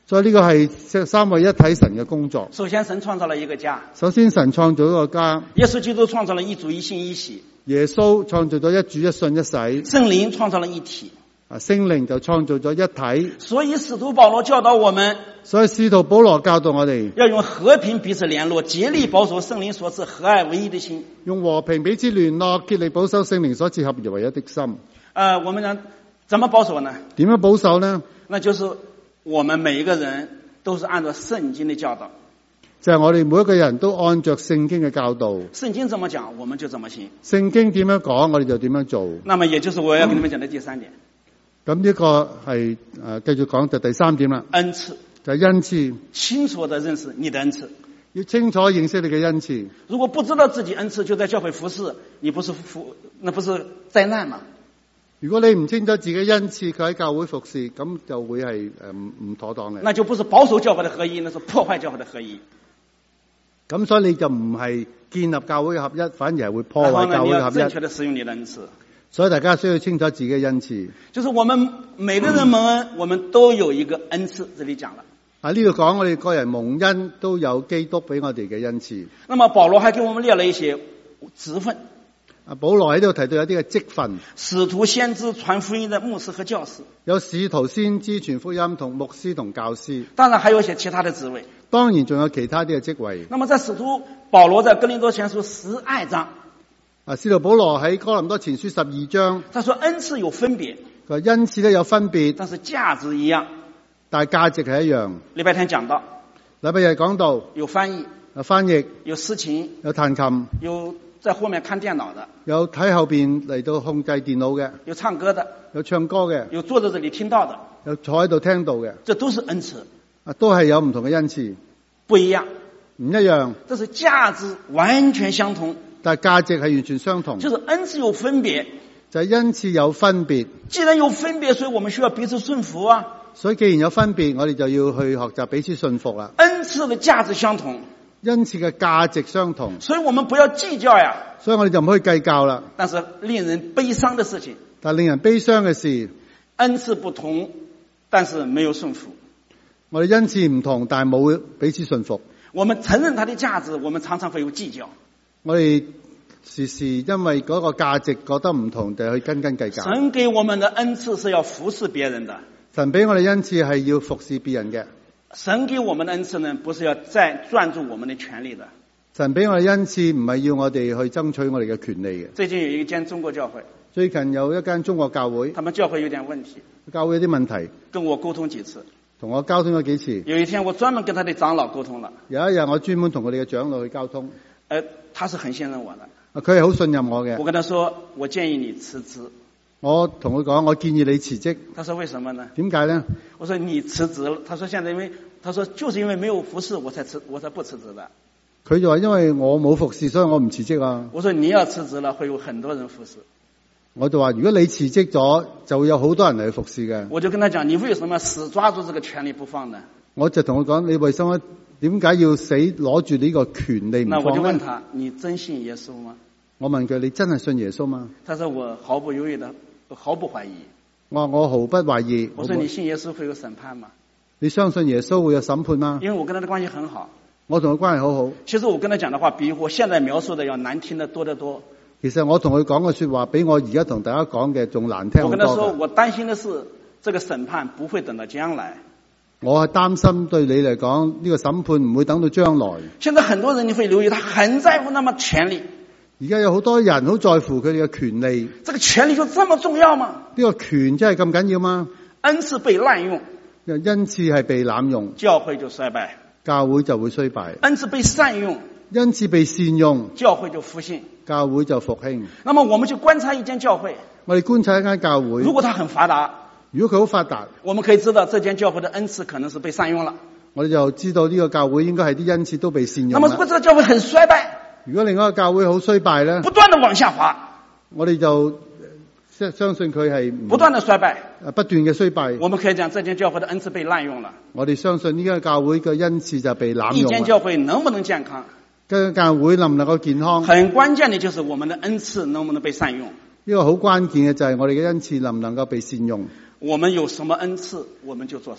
所以呢個係三位一體神嘅工作。
首先，神創造了一個家。
首先，神創造一個家。
耶穌基督創造了一主一信一洗。
耶穌創造咗一主一信一洗。
聖靈創造了一體。
啊，聖靈就創造咗一體。
所以使徒保羅教導我們，
所以使徒保羅教導我哋
要用和平彼此聯絡，竭力保守聖靈所賜合愛唯一的心。
用和平彼此聯絡，竭力保守聖靈所賜合而為一的心。
呃，我們呢，怎麼保守呢？
點樣保守呢？
那就是我們每一個人都是按照聖經的教導，
就係我哋每一個人都按着聖經嘅教導。
聖經怎麼講，我們就怎麼行。
聖經點樣講，我哋就點樣做。
那麼也就是我要跟你們講的第三點。
咁呢個係誒繼續講就第三點啦。
恩賜
就係恩賜，
清楚地認識你的恩賜，
要清楚認識你嘅恩賜。
如果不知道自己恩賜就在教會服侍，你不是服，那不是災難嗎？
如果你唔清楚自己恩賜，佢喺教會服侍，咁就會係誒唔唔妥當嘅。
那就不是保守教會的合一，那是破壞教會的合一。
咁所以你就唔係建立教會嘅合一，反而係會破壞教會嘅合一。
正確地使用你的恩賜。
所以大家需要清楚自己嘅恩賜。
就是我們每個人蒙恩，我們都有一個恩賜，這裡講了。
喺呢度講，我哋個人蒙恩都有基督俾我哋嘅恩賜。
那麼保羅還給我們列了一些職分。
啊，保羅喺度提到有啲嘅職分，
使徒、先知、傳福音的牧師和教師。
有使徒、先知、傳福音同牧師同教師。
當然還有一些其他的職位。
當然仲有其他啲嘅職位。
那麼在使徒保羅在哥林多前書十二章。
啊，使徒保羅喺哥林多前書十二章，
他說恩賜有分別，
佢話恩賜咧有分別，
但是價值一樣，
但係價值係一樣。
禮拜天講到，
禮拜日講到
有翻譯，
有翻譯，
有司琴，
有彈琴，
有在後面看電腦的，
有睇後邊嚟到控制電腦嘅，
有唱歌的，
有唱歌嘅，
有坐在這裡聽到的，
有坐喺度聽到嘅，
這都是恩賜，
啊，都係有唔同嘅恩賜，
不一樣，
唔一樣，
這是價值完全相同。
但係價值係完全相同，
就是恩賜有分別，
就係恩賜有分別。
既然有分別，所以我們需要彼此順服啊。
所以既然有分別，我哋就要去學習彼此順服啦。
恩賜的價值相同，
恩賜嘅價值相同，
所以我們不要計較呀。
所以我哋就唔可以計較啦。
但是令人悲傷的事情，
但令人悲傷嘅事，
恩賜不同，但是沒有順服。
我哋恩賜唔同，但係冇彼此順服。
我們承認它的價值，我們常常會有計較。
我哋時時因為嗰個價值覺得唔同，就去斤斤計較。
神給我們的恩賜是要服侍別人的。
神俾我哋恩賜係要服侍別人嘅。
神給我們的恩賜呢，不是要再賺住我們的權利的。
神俾我哋恩賜唔係要我哋去爭取我哋嘅權利嘅。
最近有一間中國教會，
最近有一間中國教會，
他們教會有點問題，
教會有啲問題，
跟我溝通幾次。
同我交通咗幾次。
有一天我專門跟他的長老溝通了。
有一日我專門同佢哋嘅長老去交通。
呃，他是很信任我的。
佢係好信任我嘅。
我跟他說，我建議你辭職。
我同佢講，我建議你辭職。
他說為什麼呢？
點解呢？
我說你辭職了。他說現在因為，他說就是因為沒有服侍，我才辭，我才不辭職的。
佢就話因為我冇服侍，所以我唔辭職啊。
我說你要辭職了，會有很多人服侍。
我就話如果你辭職咗，就會有好多人嚟服侍嘅。
我就跟他講，你為什麼死抓住這個權利不放呢？
我就同佢講，你為什麼點解要死攞住呢個權利唔放呢？
那我就問他，你真信耶穌嗎？
我問佢，你真係信耶穌嗎？
他說我毫不猶豫的，毫不懷疑。
我話我毫不懷疑。
我說你信耶穌會有審判嗎？
你相信耶穌會有審判嗎？
因為我跟他的關係很好。
我同佢關係好好。
其實我跟他講的話，比我現在描述的要難聽得多得多。
其實我同佢講嘅說話，比我而家同大家講嘅仲難聽好多。
我跟他說，我擔心的是，這個審判不會等到將來。
我係擔心對你嚟講，呢個審判唔會等到將來。
現在很多人你會留意，他很在乎那麼權利。
而家有好多人好在乎佢哋嘅權利。
這個權利就這麼重要嗎？
呢個權真係咁緊要嗎？
恩賜被濫用，
恩賜係被濫用，
教會就衰敗，
教會就會衰敗。
恩賜被善用，
恩賜被善用，
教會就復興，
教會就復興。
那麼我們就觀察一間教會，
我哋觀察一間教會，
如果它很發達，
如果佢好發達，
我們可以知道這間教會的恩賜可能是被善用了。
我哋就知道呢個教會應該係啲恩賜都被善用。
那麼如果這個教會很衰敗，
如果另外一個教會好衰敗咧，
不斷的往下滑，
我哋就相相信佢係
不斷的衰敗，
不斷嘅衰敗。
我們可以講這間教會的恩賜被濫用了。
我哋相信呢間教會嘅恩賜就被濫用。
一間教會能不能健康？
間教會能唔能夠健康？
很關鍵的就是我們的恩賜能不能被善用。
呢個好關鍵嘅就係我哋嘅恩賜能唔能夠被善用。
我們有什麼恩賜，我們就做什麼。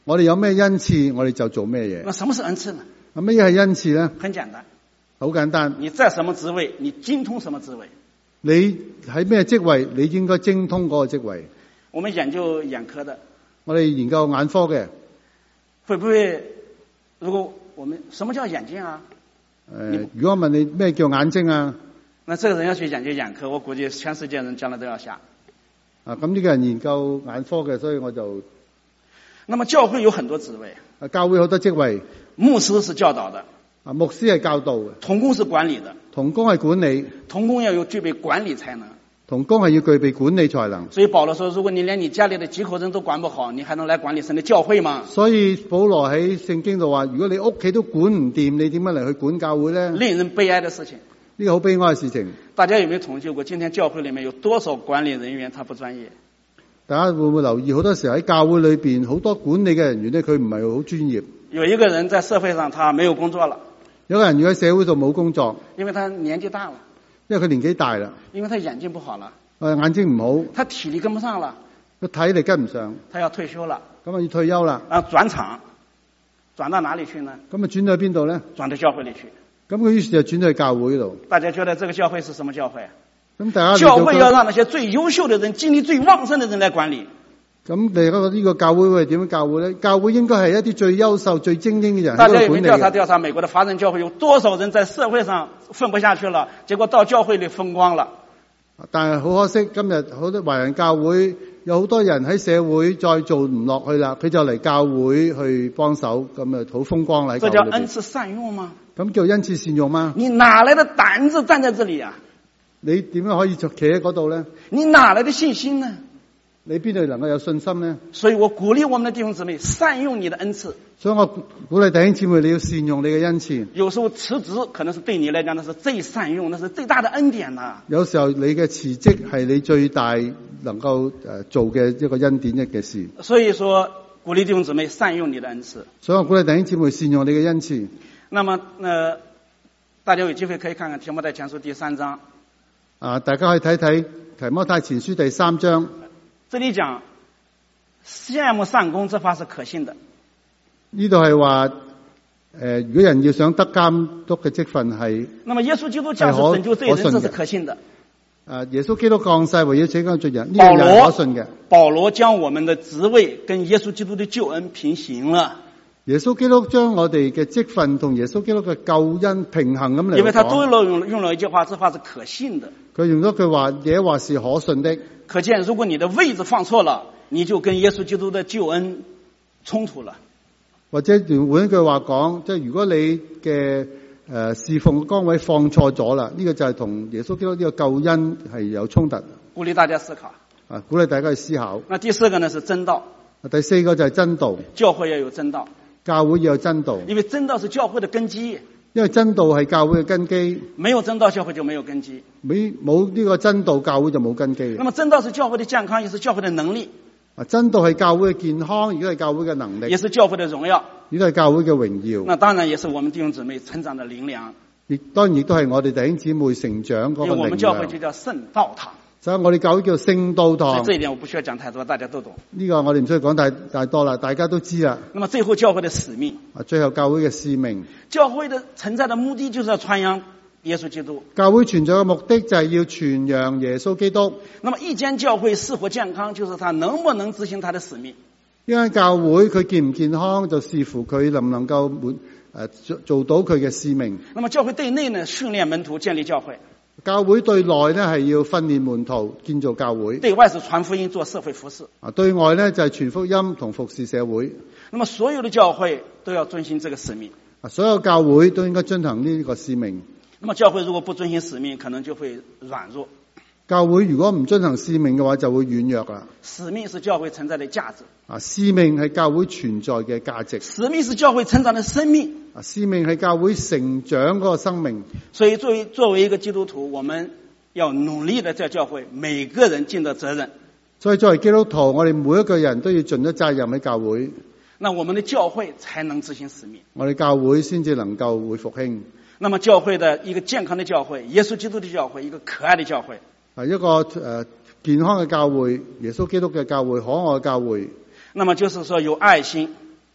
我哋有咩恩賜，我哋就做咩嘢。
那什麼是恩賜呢？
咁乜嘢係恩賜咧？
很簡單，
好簡單。
你在什麼職位，你精通什麼職位。
你喺咩職位，你應該精通嗰個職位。
我們研究眼科的，
我哋研究眼科嘅，
會不會？如果我們什麼叫眼睛啊？
誒、呃，如果我問你咩叫眼睛啊？
那這個人要去研究眼科，我估計全世界人將來都要下。
啊，咁呢個人研究眼科嘅，所以我就。
那麼教會有很多職位。
啊，教會好多職位。
牧師是教導的。
啊，牧師係教導嘅。
同工是管理的。
同工係管理。同
工要有具備管理才能。
同工係要具備管理才能。
所以保羅說，如果你連你家裏的幾口人都管不好，你還能來管理神的教會嗎？
所以保羅喺聖經度話，如果你屋企都管唔掂，你點樣嚟去管教會咧？
令人悲哀的事情。
呢個好悲哀嘅事情。大
家有沒有統計過，今天教會裏面有多少管理人員他不專業？
大家會唔會留意好多時候喺教會裏邊好多管理嘅人員咧，佢唔係好專業。
有一個人在社會上他沒有工作了。
有個人要喺社會度冇工作，
因為他年紀大了。
因為佢年紀大啦。
因為他眼睛不好了。
誒，眼睛唔好。
他體力跟不上了。
個體力跟唔上。
他要退休了。
咁啊要退休啦。
啊，轉廠，轉到哪裏去呢？
咁啊轉到邊度咧？
轉到教會裏去。咁
佢於是就轉到去教會度。
大家覺得這個教會是什麼教會？
咁大家
教會要讓那些最優秀的人、精力最旺盛的人來管理。
咁你嗰個呢個教會會點樣教會咧？教會應該係一啲最優秀、最精英嘅人。
大家有沒有調查調查美國的華人教會有多少人在社會上混不下去了，結果到教會裏風光了？
但係好可惜，今日好多華人教會有好多人喺社會再做唔落去啦，佢就嚟教會去幫手，咁啊好風光啦。
這叫恩賜善用嗎？
咁叫恩賜善用嗎？
你哪來的膽子站在這裏啊？
你點樣可以就企喺嗰度咧？
你哪來的信心呢？
你邊度能夠有信心呢？
所以我鼓勵我們的弟兄姊妹善用你的恩賜。
所以我鼓勵弟兄姊妹你要善用你嘅恩賜。
有時候辭職可能是對你來講，那是最善用，那是最大的恩典啦。
有時候你嘅辭職係你最大能夠誒做嘅一個恩典一嘅事。
所以說鼓勵弟兄姊妹善用你的恩賜。
所以我鼓勵弟兄姊妹善用你嘅恩賜。
那麼，呃，大家有機會可以看看提摩太前書第三章。
啊，大家可以睇睇提摩太前書第三章。
這裏講羨慕善工這話是可信的。
呢度係話，誒、呃，如果人要想得監督嘅職分係，
那麼耶穌基督降世拯救罪人，這是可信的。
啊，耶穌基督降世為要拯救罪人，呢個係可信嘅。
保羅將我們的職位跟耶穌基督的救恩平行了。
耶穌基督將我哋嘅職分同耶穌基督嘅救恩平衡咁嚟講。
因為他都用用了一句話，這話是可信的。佢
用咗句話，這話是可信的。
可見，如果你的位置放錯了，你就跟耶穌基督的救恩衝突了。
或者換一句話講，即係如果你嘅誒、呃、侍奉崗位放錯咗啦，呢、這個就係同耶穌基督呢個救恩係有衝突。
鼓勵大家思考。
啊，鼓勵大家去思考。
那第四個呢是真道。
第四個就係真道。教
會要有真道。
教會要有真道。
因為真道是教會的根基。
因為真道係教會嘅根基。
沒有真道，教會就沒有根基。
沒冇呢個真道，教會就冇根基。
那麼真道是教會的健康，也是教會的能力。
啊，真道係教會嘅健康，亦都係教會嘅能力。
也是教會的榮耀。亦
都係教會嘅榮耀。
那當然也是我們弟兄姊妹成長的靈糧。
亦當然亦都係我哋弟兄姊妹成長嗰個靈糧。因為我們
教會就叫聖道堂。
所以我哋教會叫聖道堂。
這一點我不需要講太多，大家都懂。
呢個我哋唔需要講太太多啦，大家都知啦。
那麼最後教會的使命。
啊，最後教會嘅使命。
教會的存在的目的就是要傳揚耶穌基督。
教會存在嘅目的就係要傳揚耶穌基督。
那麼一間教會是否健康，就是他能不能執行他的使命。
一間教會佢健唔健康，就視乎佢能唔能夠滿誒做做到佢嘅使命。
那麼教會對內呢，訓練門徒，建立教會。
教會對內呢係要訓練門徒，建造教會。
對外是傳福音，做社會服事。啊，
對外呢就係傳福音同服侍社會。
那麼所有的教會都要遵循這個使命。啊，
所有教會都應該遵行呢個使命。
那麼教會如果不遵循使命，可能就會軟弱。
教會如果唔遵行使命嘅話，就會軟弱啦。
使命是教會存在的價值。
啊，使命係教會存在嘅價值。
使命是教會成長的生命。
啊，使命係教會成長嗰個生命。
所以作為作為一個基督徒，我們要努力的在教會，每個人盡的責任。
所以作為基督徒，我哋每一個人都要盡咗責任喺教會。
那我們的教會才能執行使命。
我哋教會先至能夠會復興。
那麼教會的一個健康的教會，耶穌基督的教會，一個可愛的教會。
係一個誒、呃、健康嘅教會，耶穌基督嘅教會，可愛嘅教會。
那麼就是說有愛心，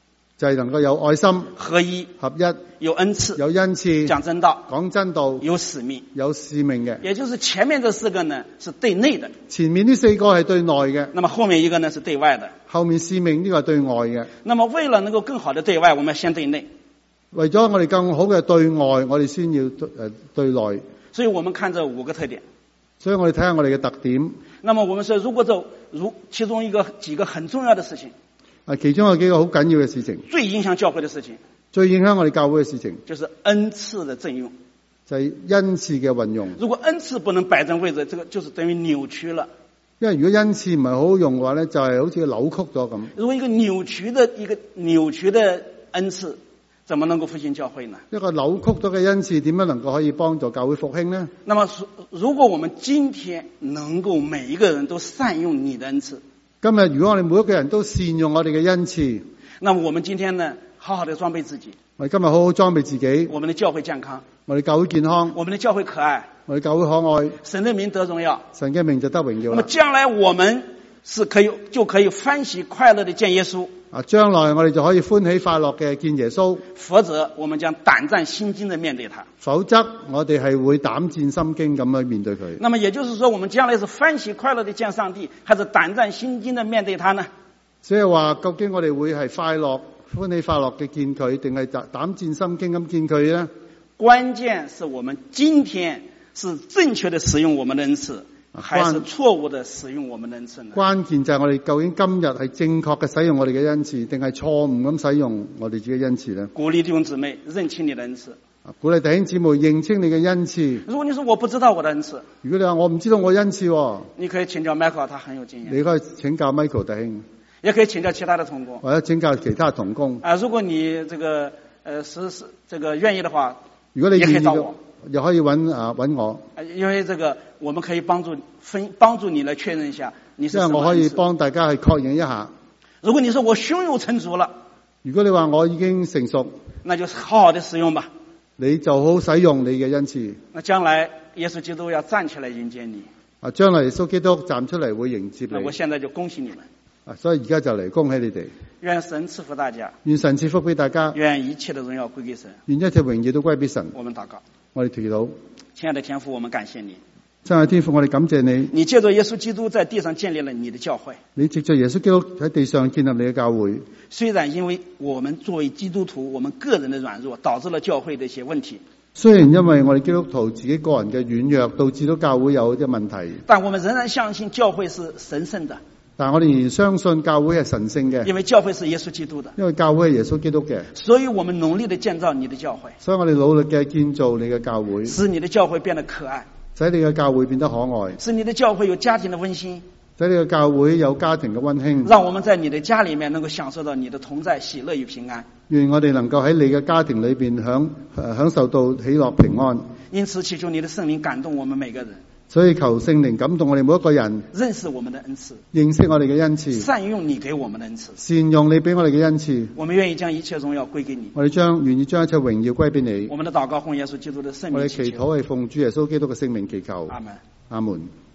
就係能夠有愛心、
合一、
合一、
有恩賜、
有恩賜、
講真道、
講真道、
有使命。
有使命嘅。
也就是前面這四個呢是對內的，
前面呢四個係對內嘅，
那麼後面一個呢是對外的。
後面使命呢個係對外嘅。
那麼為了能夠更好的對外，我們先對內。
為咗我哋更好嘅對外，我哋先要對誒對內。
所以我們看這五個特點。
所以我哋睇下我哋嘅特點。
那麼我們說，如果這如其中一個幾個很重要的事情，
啊，其中有幾個好緊要嘅事情，
最影響教會的事情，
最影響我哋教會嘅事情，
就是恩賜的正用，
就係恩賜嘅運用。
如果恩賜不能擺正位置，這個就是等於扭曲了。
因為如果恩賜唔係好好用嘅話咧，就係好似扭曲咗咁。
如果一個扭曲的一個扭曲的恩賜，怎麼能夠復興教會呢？
一個扭曲咗嘅恩賜，點樣能夠可以幫助教會復興呢？
那麼，如果我們今天能夠每一個人都善用你的恩賜，
今日如果我哋每一個人都善用我哋嘅恩賜，
那麼我們今天呢，好好的裝備自己，
我哋今日好好裝備自己，
我們的教會健康，
我哋教會健康，
我們的教會可愛，
我哋教會可愛，
神的名得榮耀，
神嘅名就得榮耀啦。
那麼將來我們是可以就可以歡喜快樂的見耶穌。
啊，將來我哋就可以歡喜快樂嘅見耶穌。
否則我們將膽戰心驚的面對他。
否則我哋係會膽戰心驚咁去面對佢。
那麼也就是說，我們將來是歡喜快樂的見上帝，還是膽戰心驚的面對他呢？
所以話，究竟我哋會係快樂歡喜快樂嘅見佢，定係膽膽戰心驚咁見佢呢？
關鍵是我們今天是正確的使用我們的恩賜，還是錯誤的使用我們的恩賜呢？
關鍵就係我哋究竟今日係正確嘅使用我哋嘅恩賜，定係錯誤咁使用我哋自己嘅恩賜呢？
鼓勵弟兄姊妹認清你的恩賜。
鼓勵弟兄姊妹認清你嘅恩賜。
如果你說我不知道我的恩賜，
如果你話我唔知道我恩賜，
你可以請教 Michael， 他很有經驗。
你可以請教 Michael 弟兄，
也可以請教其他的同工，
或者請教其他同工。
啊，如果你這個呃是是這個願意的話，
如果你願意
也可以找我，
又可以揾啊揾我。
因為這個我們可以幫助分幫助你來確認一下你是什麼恩賜。
因為我可以幫大家去確認一下。
如果你說我胸有成竹了，
如果你話我已經成熟，
那就好好的使用吧。
你就好使用你嘅恩賜。
那將來耶穌基督要站起來迎接你。
啊，將來耶穌基督站出嚟會迎接你。
那我現在就恭喜你們。
啊，所以而家就嚟恭喜你哋。
願神賜福大家。
願神賜福俾大家。
願一切的榮耀歸給神。
願一切榮耀都歸俾神。
我們禱告。
我哋祈禱。
親愛的天父，我們感謝你。
親愛的天父，我哋感謝你。
你借着耶穌基督在地上建立了你的教會。
你藉着耶穌基督喺地上建立你嘅教會。
雖然因為我們作為基督徒，我們個人的軟弱，導致了教會的一些問題。
雖然因為我哋基督徒自己個人嘅軟弱，導致到教會有啲問題，
但我們仍然相信教會是神聖的。
但我哋仍然相信教會係神聖嘅，
因為教會是耶穌基督的。
因為教會係耶穌基督嘅，
所以我們努力的建造你的教會。
所以我哋努力嘅建造你嘅教會，
使你的教會變得可愛，
使你嘅教會變得可愛，
使你的教會有家庭的溫馨，
使你嘅教會有家庭嘅溫馨，
讓我們在你的家裏面能夠享受到你的同在、喜樂與平安。
願我哋能夠喺你嘅家庭裏邊享享受到喜樂平安。
因此祈求你的聖靈感動我們每個人，
所以求聖靈感動我哋每一個人，
認識我們的恩賜，
認識我哋嘅恩賜，
善用你給我們的恩賜，
善用你俾我哋嘅恩賜。
我們願意將一切榮耀歸給你，
我哋將願意將一切榮耀歸俾你。
我們的禱告奉耶穌基督的聖名祈求，
我哋祈禱係奉主耶穌基督嘅聖名祈求。
阿門。
阿門。